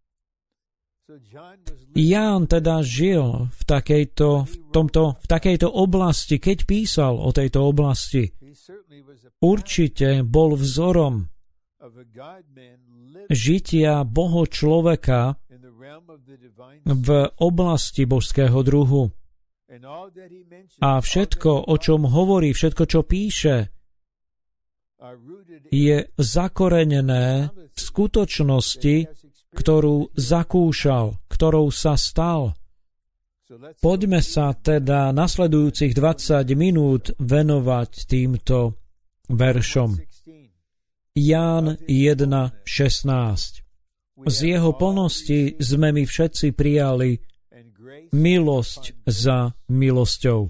A: Ján teda žil v takejto, v tomto, v takejto oblasti, keď písal o tejto oblasti. Určite bol vzorom žitia Boho človeka v oblasti božského druhu. A všetko, o čom hovorí, všetko, čo píše, je zakorenené v skutočnosti, ktorú zakúšal, ktorou sa stal. Poďme sa teda nasledujúcich dvadsať minút venovať týmto veršom. Ján jeden šestnásť. Z jeho plnosti sme my všetci prijali milosť za milosťou.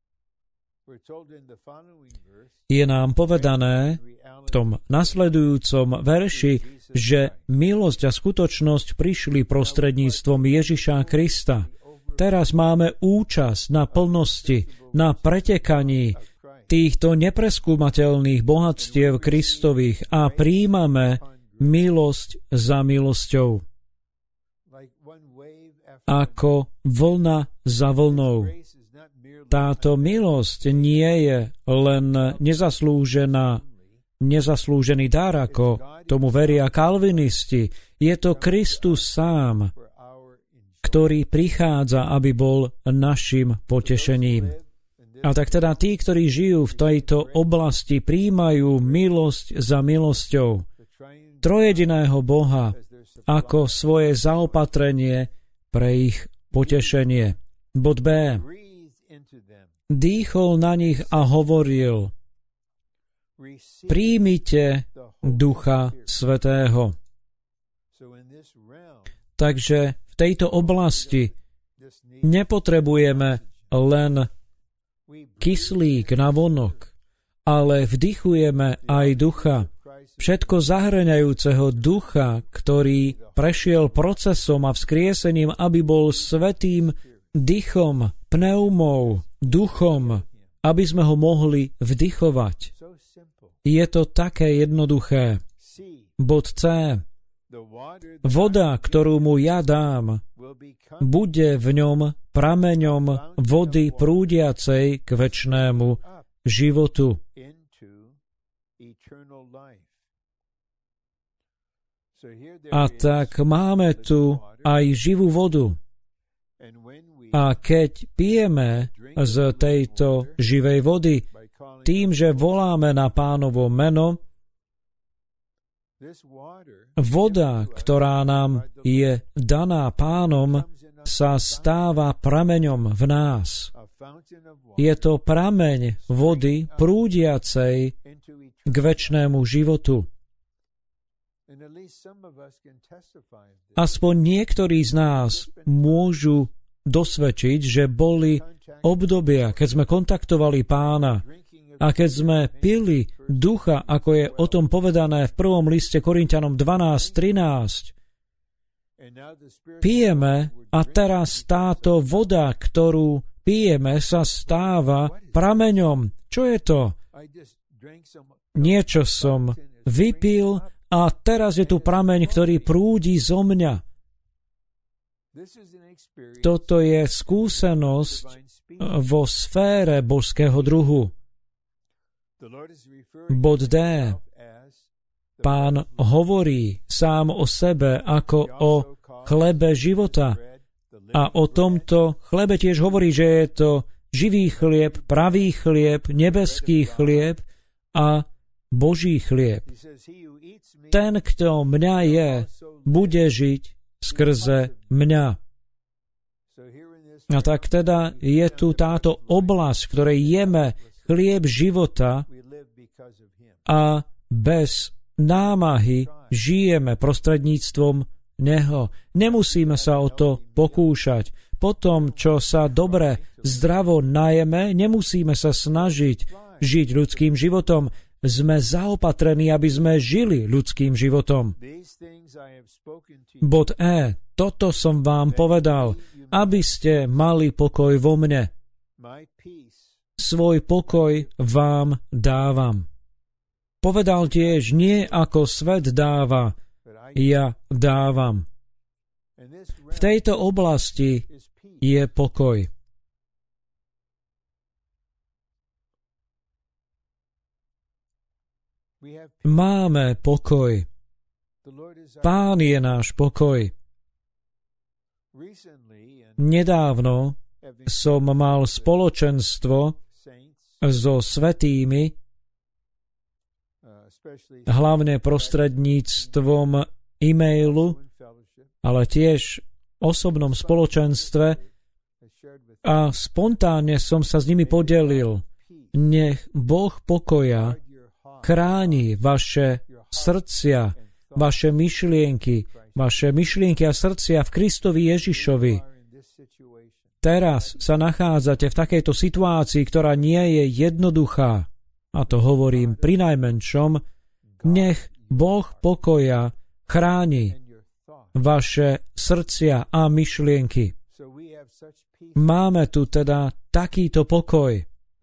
A: Je nám povedané v tom nasledujúcom verši, že milosť a skutočnosť prišli prostredníctvom Ježiša Krista. Teraz máme účasť na plnosti, na pretekaní týchto nepreskúmateľných bohatstiev Kristových a prijímame milosť za milosťou. Ako vlna za vlnou. Táto milosť nie je len nezaslúžená, nezaslúžený dar, ako tomu veria kalvinisti. Je to Kristus sám, ktorý prichádza, aby bol našim potešením. A tak teda tí, ktorí žijú v tejto oblasti, prijímajú milosť za milosťou trojediného Boha ako svoje zaopatrenie pre ich potešenie. Bod B. Dýchol na nich a hovoril: Príjmite Ducha Svätého. Takže v tejto oblasti nepotrebujeme len kyslík na vonok, ale vdychujeme aj Ducha. Všetko zahŕňajúceho Ducha, ktorý prešiel procesom a vzkriesením, aby bol svätým dychom, pneumou, duchom, aby sme ho mohli vdychovať. Je to také jednoduché. Bod C. Voda, ktorú mu ja dám, bude v ňom prameňom vody prúdiacej k večnému životu. A tak máme tu aj živú vodu. A keď pijeme z tejto živej vody, tým, že voláme na Pánovo meno, voda, ktorá nám je daná Pánom, sa stáva prameňom v nás. Je to prameň vody prúdiacej k večnému životu. Aspoň niektorí z nás môžu dosvedčiť, že boli obdobia, keď sme kontaktovali Pána a keď sme pili ducha, ako je o tom povedané v prvom liste Korinťanom dvanásť trinásť. Pijeme a teraz táto voda, ktorú pijeme, sa stáva prameňom. Čo je to? Niečo som vypil a teraz je tu prameň, ktorý prúdi zo mňa. Toto je skúsenosť vo sfére božského druhu. Bod D. Pán hovorí sám o sebe ako o chlebe života. A o tomto chlebe tiež hovorí, že je to živý chlieb, pravý chlieb, nebeský chlieb a Boží chlieb. Ten, kto mňa je, bude žiť skrze mňa. A tak teda je tu táto oblasť, v ktorej jeme chlieb života a bez námahy žijeme prostredníctvom Neho. Nemusíme sa o to pokúšať. Po tom, čo sa dobre, zdravo najeme, nemusíme sa snažiť žiť ľudským životom. Sme zaopatrení, aby sme žili ľudským životom. Bod E. Toto som vám povedal, aby ste mali pokoj vo mne. Svoj pokoj vám dávam. Povedal tiež, nie ako svet dáva, ja dávam. V tejto oblasti je pokoj. Máme pokoj. Pán je náš pokoj. Nedávno som mal spoločenstvo so svätými, hlavne prostredníctvom e-mailu, ale tiež osobnom spoločenstve a spontánne som sa s nimi podelil. Nech Boh pokoja chráni vaše srdcia, vaše myšlienky, vaše myšlienky a srdcia v Kristovi Ježišovi. Teraz sa nachádzate v takejto situácii, ktorá nie je jednoduchá. A to hovorím prinajmenšom, nech Boh pokoja chráni vaše srdcia a myšlienky. Máme tu teda takýto pokoj.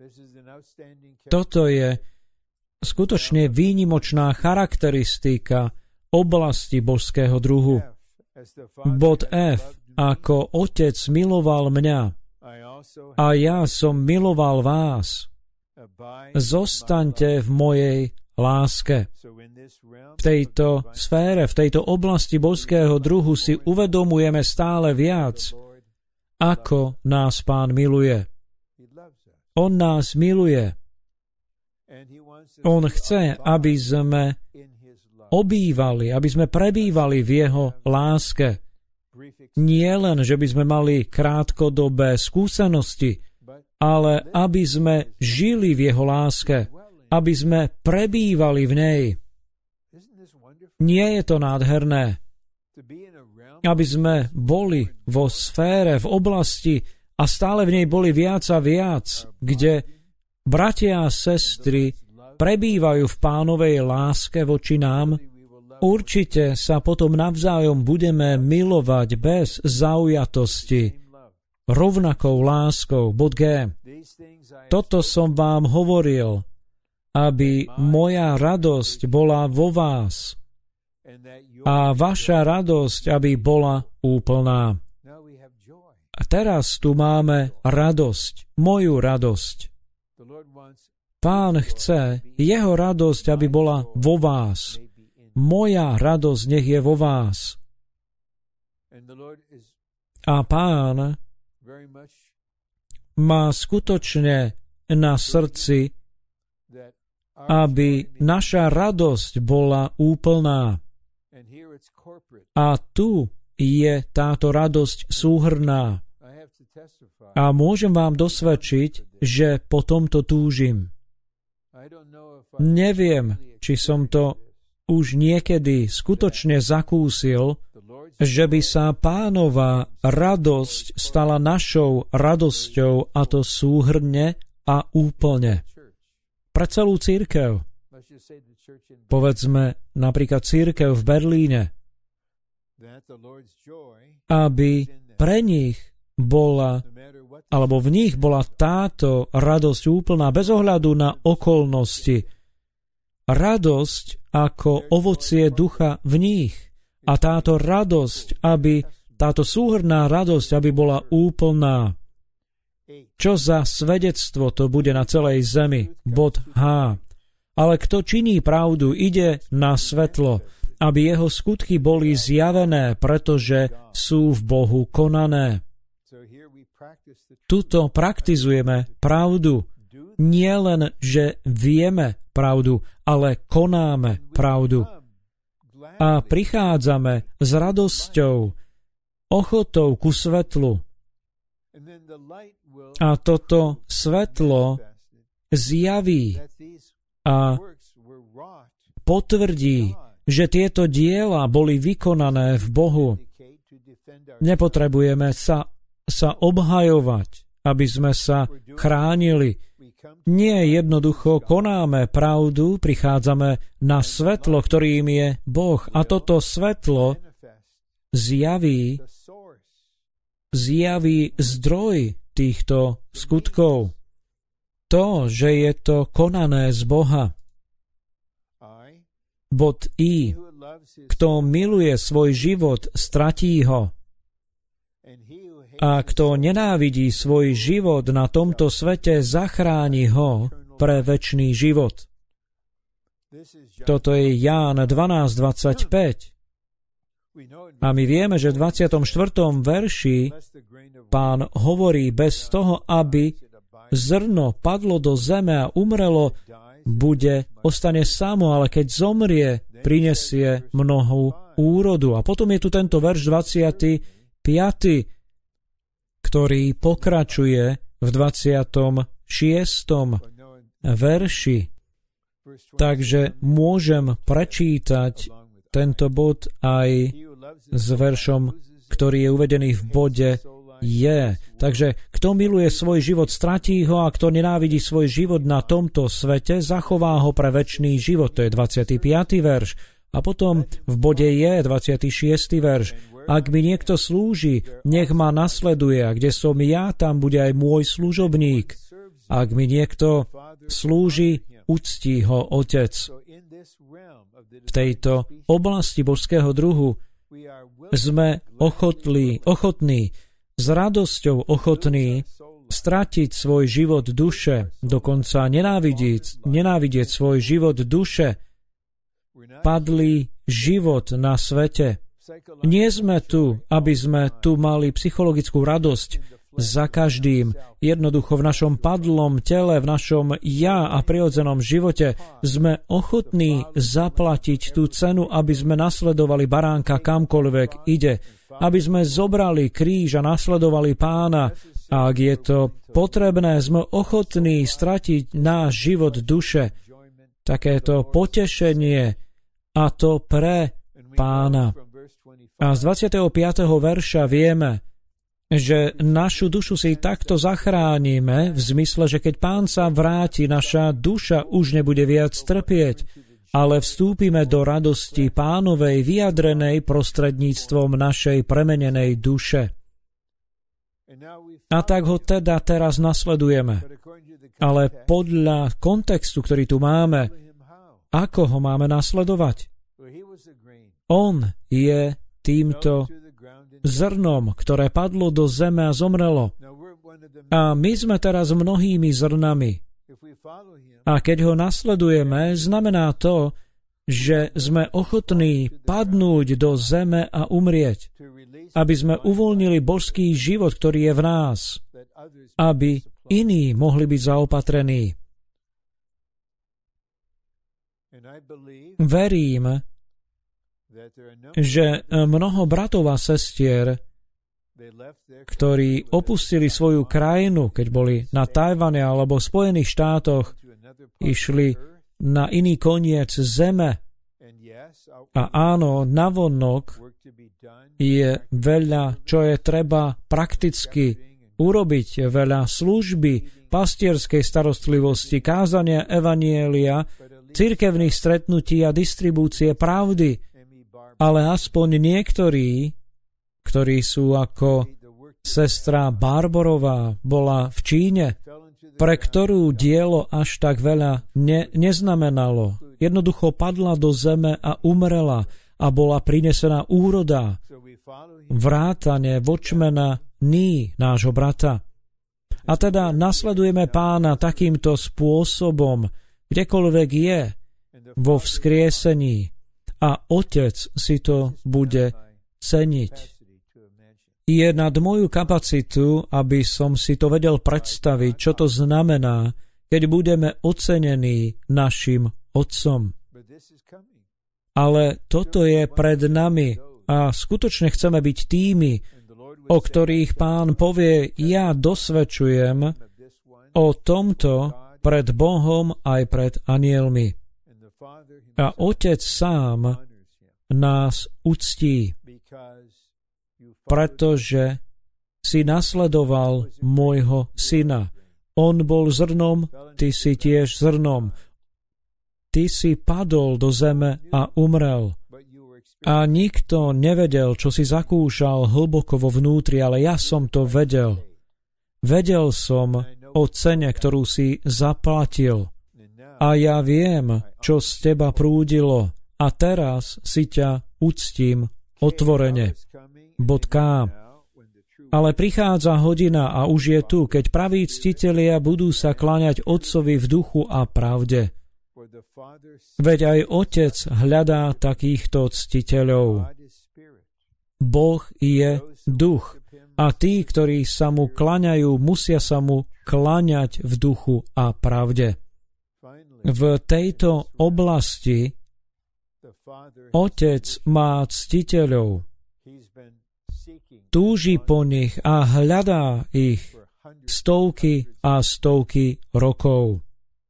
A: Toto je skutočne výnimočná charakteristika oblasti božského druhu. Bod F. Ako Otec miloval mňa a ja som miloval vás, zostaňte v mojej láske. V tejto sfére, v tejto oblasti božského druhu si uvedomujeme stále viac, ako nás Pán miluje. On nás miluje. On chce, aby sme obývali, aby sme prebývali v jeho láske. Nie len, že by sme mali krátkodobé skúsenosti, ale aby sme žili v jeho láske, aby sme prebývali v nej. Nie je to nádherné? Aby sme boli vo sfére, v oblasti a stále v nej boli viac a viac, kde bratia a sestry prebývajú v Pánovej láske voči nám, určite sa potom navzájom budeme milovať bez zaujatosti, rovnakou láskou. Bod G. Toto som vám hovoril, aby moja radosť bola vo vás a vaša radosť, aby bola úplná. A teraz tu máme radosť, moju radosť. Pán chce jeho radosť, aby bola vo vás. Moja radosť nech je vo vás. A Pán má skutočne na srdci, aby naša radosť bola úplná. A tu je táto radosť súhrnná. A môžem vám dosvedčiť, že po tomto túžim. Neviem, či som to už niekedy skutočne zakúsil, že by sa Pánova radosť stala našou radosťou, a to súhrne a úplne. Pre celú cirkev. Povedzme napríklad cirkev v Berlíne. Aby pre nich bola, alebo v nich bola táto radosť úplná, bez ohľadu na okolnosti. Radosť ako ovocie ducha v nich. A táto radosť, aby, táto súhrnná radosť, aby bola úplná. Čo za svedectvo to bude na celej zemi? Bod H. Ale kto činí pravdu, ide na svetlo, aby jeho skutky boli zjavené, pretože sú v Bohu konané. Tuto praktizujeme pravdu. Nie len, že vieme pravdu, ale konáme pravdu. A prichádzame s radosťou, ochotou ku svetlu. A toto svetlo zjaví a potvrdí, že tieto diela boli vykonané v Bohu. Nepotrebujeme sa, sa obhajovať, aby sme sa chránili. Nie, jednoducho konáme pravdu, prichádzame na svetlo, ktorým je Boh. A toto svetlo zjaví, zjaví zdroj týchto skutkov. To, že je to konané z Boha. Bod I. Kto miluje svoj život, stratí ho. A kto nenávidí svoj život na tomto svete, zachráni ho pre večný život. Toto je Ján dvanásť dvadsaťpäť. A my vieme, že v dvadsiatom štvrtom verši Pán hovorí, bez toho, aby zrno padlo do zeme a umrelo, bude, ostane samo, ale keď zomrie, prinesie mnohú úrodu. A potom je tu tento verš dvadsiaty piaty, ktorý pokračuje v dvadsiatom šiestom verši. Takže môžem prečítať tento bod aj s veršom, ktorý je uvedený v bode je. Takže kto miluje svoj život, stratí ho, a kto nenávidí svoj život na tomto svete, zachová ho pre večný život. To je dvadsiaty piaty verš. A potom v bode je dvadsiaty šiesty verš. Ak mi niekto slúži, nech ma nasleduje, a kde som ja, tam bude aj môj služobník. Ak mi niekto slúži, uctí ho Otec. V tejto oblasti božského druhu sme ochotní, ochotní, s radosťou ochotní stratiť svoj život duše, dokonca nenávidieť, nenávidieť svoj život duše, padlý život na svete. Nie sme tu, aby sme tu mali psychologickú radosť za každým. Jednoducho v našom padlom tele, v našom ja a prirodzenom živote sme ochotní zaplatiť tú cenu, aby sme nasledovali baránka kamkoľvek ide, aby sme zobrali kríž a nasledovali Pána. A ak je to potrebné, sme ochotní stratiť náš život duše, takéto potešenie, a to pre Pána. A z dvadsiateho piateho verša vieme, že našu dušu si takto zachránime, v zmysle, že keď Pán sa vráti, naša duša už nebude viac trpieť, ale vstúpime do radosti Pánovej vyjadrenej prostredníctvom našej premenenej duše. A tak ho teda teraz nasledujeme. Ale podľa kontextu, ktorý tu máme, ako ho máme nasledovať? On je týmto zrnom, ktoré padlo do zeme a zomrelo. A my sme teraz mnohými zrnami. A keď ho nasledujeme, znamená to, že sme ochotní padnúť do zeme a umrieť. aby sme uvoľnili božský život, ktorý je v nás, aby iní mohli byť zaopatrení. Verím, že mnoho bratov a sestier, ktorí opustili svoju krajinu, keď boli na Tajvane alebo v Spojených štátoch, išli na iný koniec zeme. A áno, navonok je veľa, čo je treba prakticky urobiť, veľa služby, pastierskej starostlivosti, kázania evanjelia, cirkevných stretnutí a distribúcie pravdy. Ale aspoň niektorí, ktorí sú ako sestra Barborová, bola v Číne, pre ktorú dielo až tak veľa ne, neznamenalo. Jednoducho padla do zeme a umrela a bola prinesená úroda, vrátane Watchmana Ní, nášho brata. A teda nasledujeme Pána takýmto spôsobom, kdekoľvek je, vo vzkriesení. A Otec si to bude ceniť. Je nad moju kapacitu, aby som si to vedel predstaviť, čo to znamená, keď budeme ocenení našim Otcom. Ale toto je pred nami a skutočne chceme byť tými, o ktorých Pán povie, ja dosvedčujem o tomto pred Bohom aj pred anielmi. A Otec sám nás uctí, pretože si nasledoval môjho syna. On bol zrnom, ty si tiež zrnom. Ty si padol do zeme a umrel. A nikto nevedel, čo si zakúšal hlboko vo vnútri, ale ja som to vedel. Vedel som o cene, ktorú si zaplatil. A ja viem, čo z teba prúdilo. A teraz si ťa uctím otvorene. Bod K. Ale prichádza hodina a už je tu, keď praví ctitelia budú sa kláňať Otcovi v duchu a pravde. Veď aj Otec hľadá takýchto ctiteľov. Boh je duch a tí, ktorí sa mu kláňajú, musia sa mu kláňať v duchu a pravde. V tejto oblasti Otec má ctiteľov. Túži po nich a hľadá ich stovky a stovky rokov.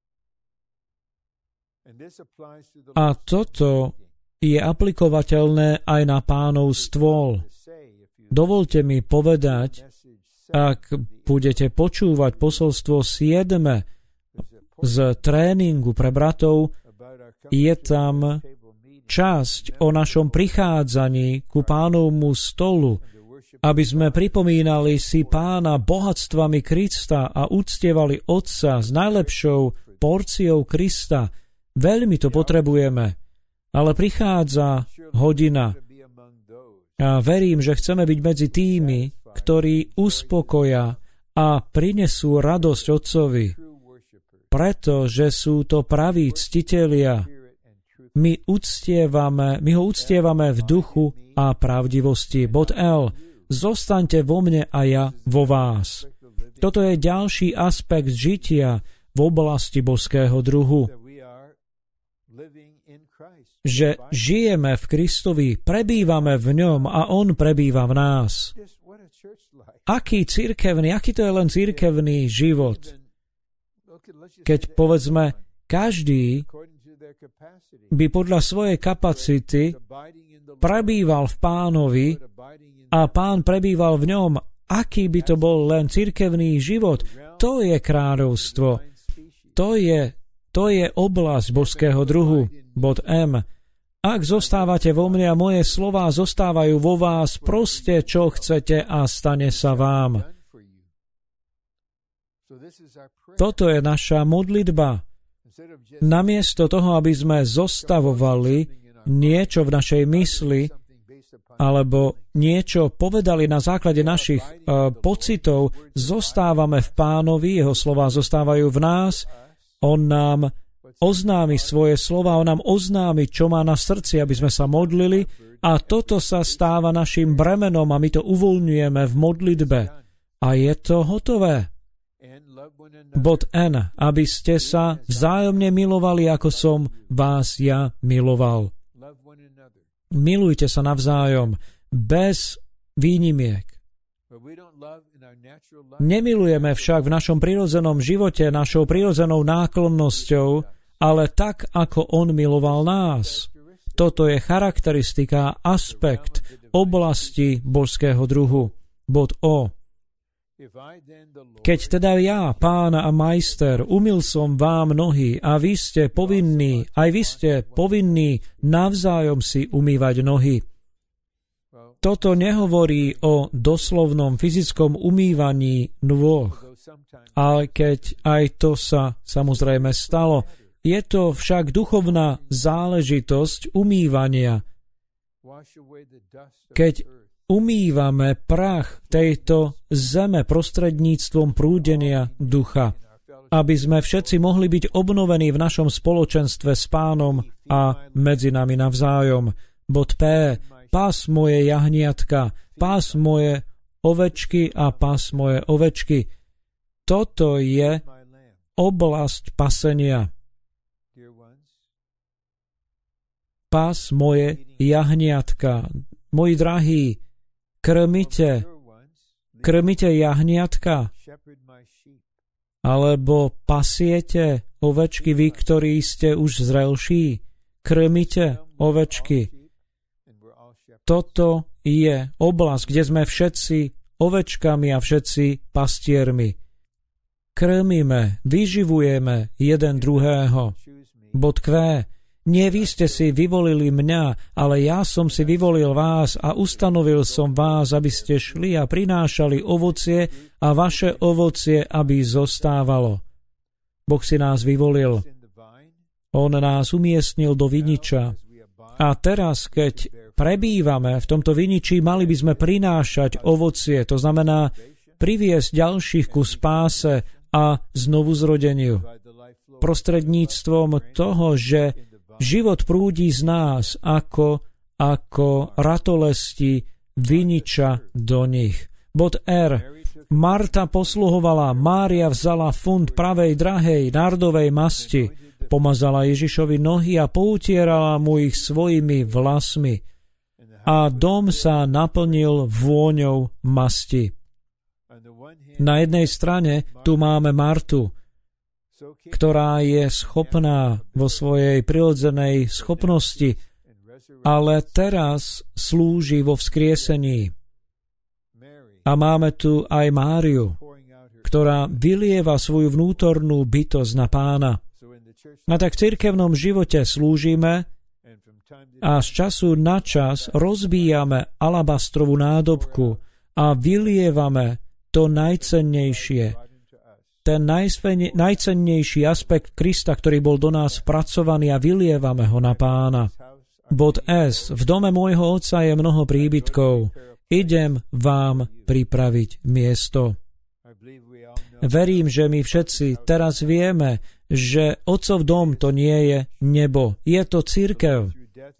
A: A toto je aplikovateľné aj na Pánov stôl. Dovolte mi povedať, ak budete počúvať posolstvo siedme z tréningu pre bratov, je tam časť o našom prichádzaní ku Pánovmu stolu, aby sme pripomínali si Pána bohatstvami Krista a uctievali Otca s najlepšou porciou Krista. Veľmi to potrebujeme, ale prichádza hodina a verím, že chceme byť medzi tými, ktorí uspokoja a prinesú radosť Otcovi, pretože sú to praví ctitelia. My uctievame, my ho uctievame v duchu a pravdivosti. Bod L. Zostaňte vo mne a ja vo vás. Toto je ďalší aspekt žitia v oblasti božského druhu. Že žijeme v Kristovi, prebývame v ňom a on prebýva v nás. Aký cirkevný, aký to je len cirkevný život? Keď povedzme, každý by podľa svojej kapacity prebýval v Pánovi a Pán prebýval v ňom, aký by to bol len cirkevný život, to je kráľovstvo. To je, to je oblasť božského druhu. Bod M. Ak zostávate vo mne a moje slová zostávajú vo vás, proste čo chcete a stane sa vám. Toto je naša modlitba. Namiesto toho, aby sme zostavovali niečo v našej mysli, alebo niečo povedali na základe našich uh, pocitov, zostávame v Pánovi, jeho slová zostávajú v nás, on nám oznámi svoje slova, on nám oznámi, čo má na srdci, aby sme sa modlili, a toto sa stáva našim bremenom a my to uvoľňujeme v modlitbe. A je to hotové. Bod N. Aby ste sa vzájomne milovali, ako som vás ja miloval. Milujte sa navzájom, bez výnimiek. Nemilujeme však v našom prirodzenom živote našou prirodzenou náklonnosťou, ale tak, ako on miloval nás. Toto je charakteristika, aspekt oblasti božského druhu. Bod O. Keď teda ja, Pán a Majster, umyl som vám nohy a vy ste povinní, aj vy ste povinní navzájom si umývať nohy. Toto nehovorí o doslovnom fyzickom umývaní nôh, ale keď aj to sa samozrejme stalo, je to však duchovná záležitosť umývania. Keď umývame prach tejto zeme prostredníctvom prúdenia ducha, aby sme všetci mohli byť obnovení v našom spoločenstve s Pánom a medzi nami navzájom. Bod P. Pás moje jahniatka, pás moje ovečky a pás moje ovečky. Toto je oblasť pasenia. Pás moje jahniatka. Moji drahí, krmite, krmite jahniatka, alebo pasiete ovečky, vy, ktorí ste už zrelší, krmite ovečky. Toto je oblasť, kde sme všetci ovečkami a všetci pastiermi. Krmíme, vyživujeme jeden druhého. Bod Q. Nie vy ste si vyvolili mňa, ale ja som si vyvolil vás a ustanovil som vás, aby ste šli a prinášali ovocie a vaše ovocie, aby zostávalo. Boh si nás vyvolil. On nás umiestnil do viniča. A teraz, keď prebývame v tomto viniči, mali by sme prinášať ovocie, to znamená priviesť ďalších ku spáse a znovu zrodeniu. Prostredníctvom toho, že život prúdi z nás ako, ako ratolesti viniča do nich. Bod R. Marta posluhovala, Mária vzala funt pravej drahej nardovej masti, pomazala Ježišovi nohy a poutierala mu ich svojimi vlasmi. A dom sa naplnil vôňou masti. Na jednej strane tu máme Martu, ktorá je schopná vo svojej prirodzenej schopnosti, ale teraz slúži vo vzkriesení. A máme tu aj Máriu, ktorá vylieva svoju vnútornú bytosť na Pána. A tak v cirkevnom živote slúžime a z času na čas rozbíjame alabastrovú nádobku a vylievame to najcennejšie, ten najcennejší aspekt Krista, ktorý bol do nás vpracovaný, a vylievame ho na Pána. Bod S. V dome môjho otca je mnoho príbytkov. Idem vám pripraviť miesto. Verím, že my všetci teraz vieme, že Otcov dom to nie je nebo, je to cirkev.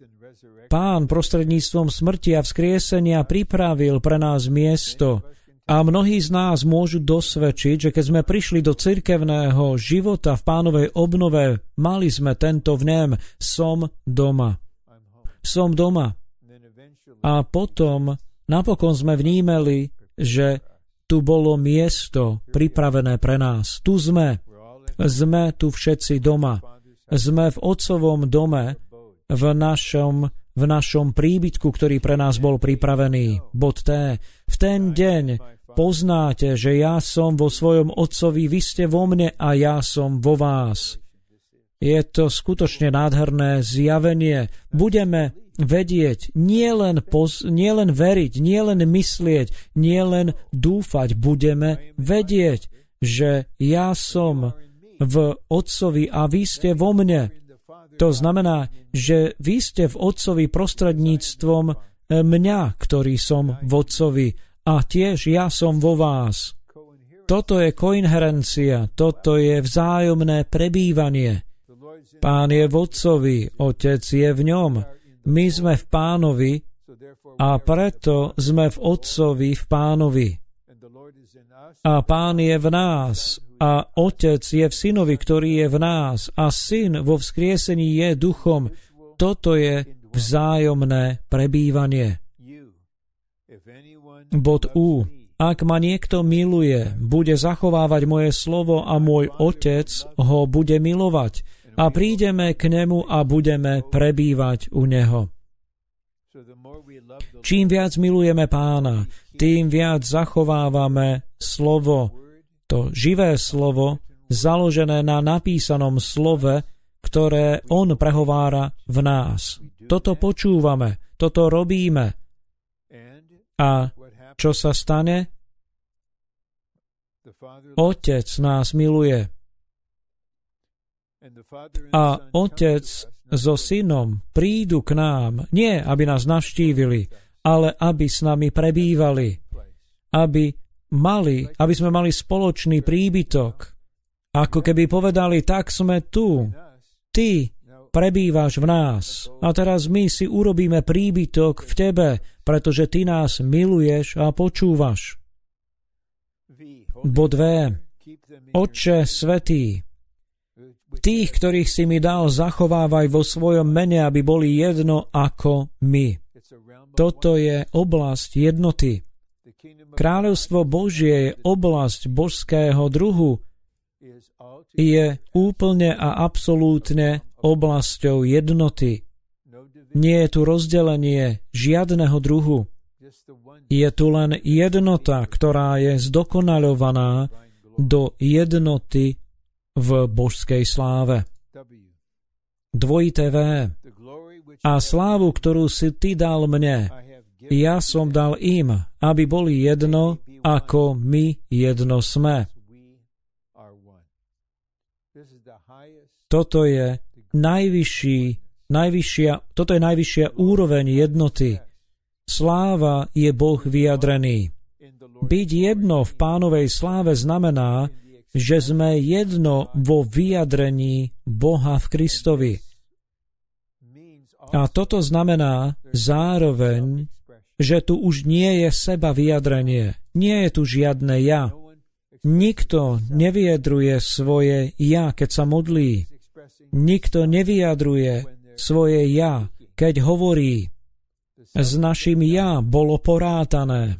A: Pán prostredníctvom smrti a vzkriesenia pripravil pre nás miesto a mnohí z nás môžu dosvedčiť, že keď sme prišli do cirkevného života v Pánovej obnove, mali sme tento vnem, som doma. Som doma. A potom napokon sme vnímali, že tu bolo miesto pripravené pre nás. Tu sme. Sme tu všetci doma. Sme v Otcovom dome, v našom, v našom príbytku, ktorý pre nás bol pripravený. Bod T. V ten deň poznáte, že ja som vo svojom Otcovi, vy ste vo mne a ja som vo vás. Je to skutočne nádherné zjavenie. Budeme vedieť, nielen poz, nie len veriť, nielen myslieť, nielen dúfať. Budeme vedieť, že ja som v Otcovi a vy ste vo mne. To znamená, že vy ste v Otcovi prostredníctvom mňa, ktorý som v Otcovi, a tiež ja som vo vás. Toto je koinherencia, toto je vzájomné prebývanie. Pán je v Otcovi, Otec je v ňom. My sme v Pánovi a preto sme v Otcovi v Pánovi. A Pán je v nás a Otec je v Synovi, ktorý je v nás a Syn vo vzkriesení je duchom. Toto je vzájomné prebývanie. Bod U. Ak ma niekto miluje, bude zachovávať moje slovo a môj Otec ho bude milovať a prídeme k nemu a budeme prebývať u neho. Čím viac milujeme Pána, tým viac zachovávame slovo, to živé slovo, založené na napísanom slove, ktoré on prehovára v nás. Toto počúvame, toto robíme. A čo sa stane? Otec nás miluje. A Otec so Synom prídu k nám, nie aby nás navštívili, ale aby s nami prebývali, aby mali, aby sme mali spoločný príbytok. Ako keby povedali, tak sme tu, ty prebývaš v nás a teraz my si urobíme príbytok v tebe, pretože ty nás miluješ a počúvaš. Bod V. Otče svätý, tých, ktorých si mi dal, zachovávaj vo svojom mene, aby boli jedno ako my. Toto je oblasť jednoty. Kráľovstvo Božie je oblasť božského druhu. Je úplne a absolútne oblasťou jednoty. Nie je tu rozdelenie žiadneho druhu. Je tu len jednota, ktorá je zdokonaľovaná do jednoty v božskej sláve. Dvojité V. A slávu, ktorú si ty dal mne, ja som dal im, aby boli jedno, ako my jedno sme. Toto je najvyšší, najvyššia, toto je najvyššia úroveň jednoty. Sláva je Boh vyjadrený. Byť jedno v Pánovej sláve znamená, že sme jedno vo vyjadrení Boha v Kristovi. A toto znamená zároveň, že tu už nie je seba vyjadrenie. Nie je tu žiadne ja. Nikto nevyjadruje svoje ja, keď sa modlí. Nikto nevyjadruje svoje ja, keď hovorí. S našim ja bolo porátané.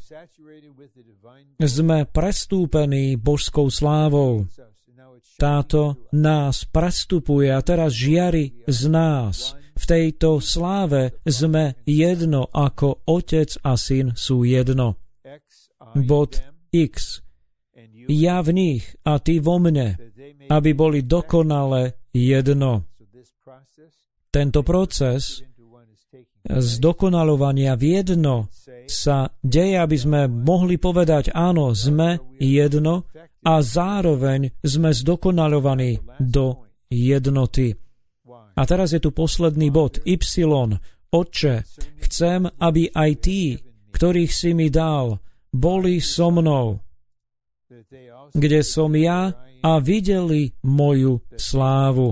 A: Sme prestúpení božskou slávou. Táto nás prestupuje a teraz žiari z nás. V tejto sláve sme jedno, ako Otec a Syn sú jedno. Bod X. Ja v nich a ty vo mne, aby boli dokonale jedno. Tento proces zdokonalovania v jedno sa deje, aby sme mohli povedať, áno, sme jedno a zároveň sme zdokonaľovaní do jednoty. A teraz je tu posledný bod, Y. Otče, chcem, aby aj tí, ktorých si mi dal, boli so mnou, kde som ja a videli moju slávu.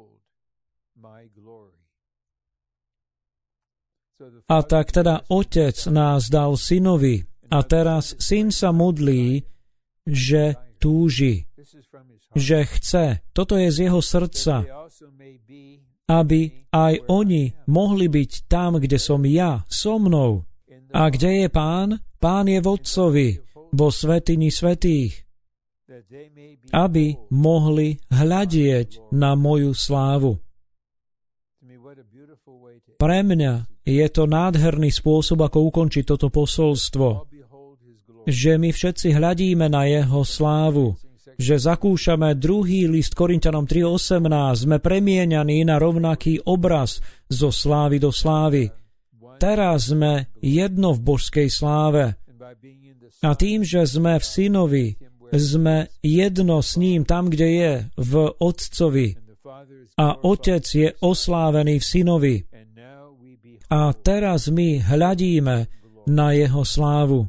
A: A tak teda Otec nás dal Synovi a teraz Syn sa modlí, že túži, že chce. Toto je z jeho srdca, aby aj oni mohli byť tam, kde som ja, so mnou. A kde je Pán? Pán je v Otcovi, vo svätyni svätých, aby mohli hľadieť na moju slávu. Pre mňa je to nádherný spôsob, ako ukončiť toto posolstvo, že my všetci hľadíme na jeho slávu, že zakúšame druhý list Korinťanom tri osemnásť, sme premieňaní na rovnaký obraz zo slávy do slávy. Teraz sme jedno v božskej sláve a tým, že sme v Synovi, sme jedno s ním tam, kde je, v Otcovi. A Otec je oslávený v Synovi. A teraz my hľadíme na jeho slávu.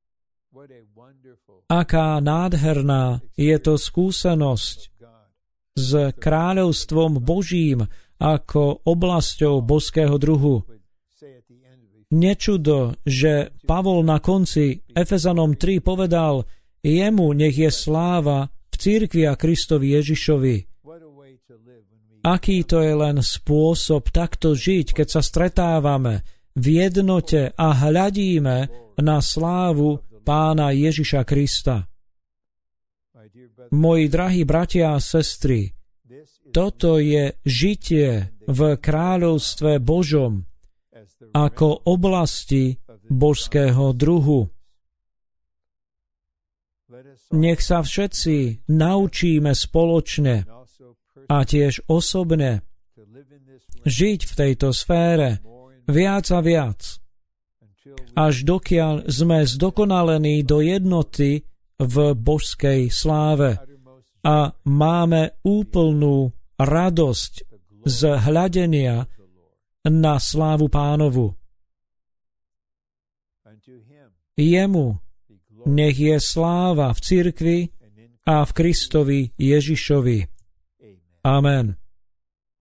A: Aká nádherná je to skúsenosť, s kráľovstvom Božím ako oblasťou božského druhu. Nečudo, že Pavol na konci Efezanom tri povedal, jemu nech je sláva v cirkvi a Kristovi Ježišovi. Aký to je len spôsob takto žiť, keď sa stretávame v jednote a hľadíme na slávu Pána Ježiša Krista. Moji drahí bratia a sestry, toto je žitie v kráľovstve Božom ako oblasti božského druhu. Nech sa všetci naučíme spoločne a tiež osobne žiť v tejto sfére viac a viac, až dokiaľ sme zdokonalení do jednoty v božskej sláve a máme úplnú radosť z hľadenia na slávu Pánovu. Jemu nech je sláva v cirkvi a v Kristovi Ježišovi. Amen.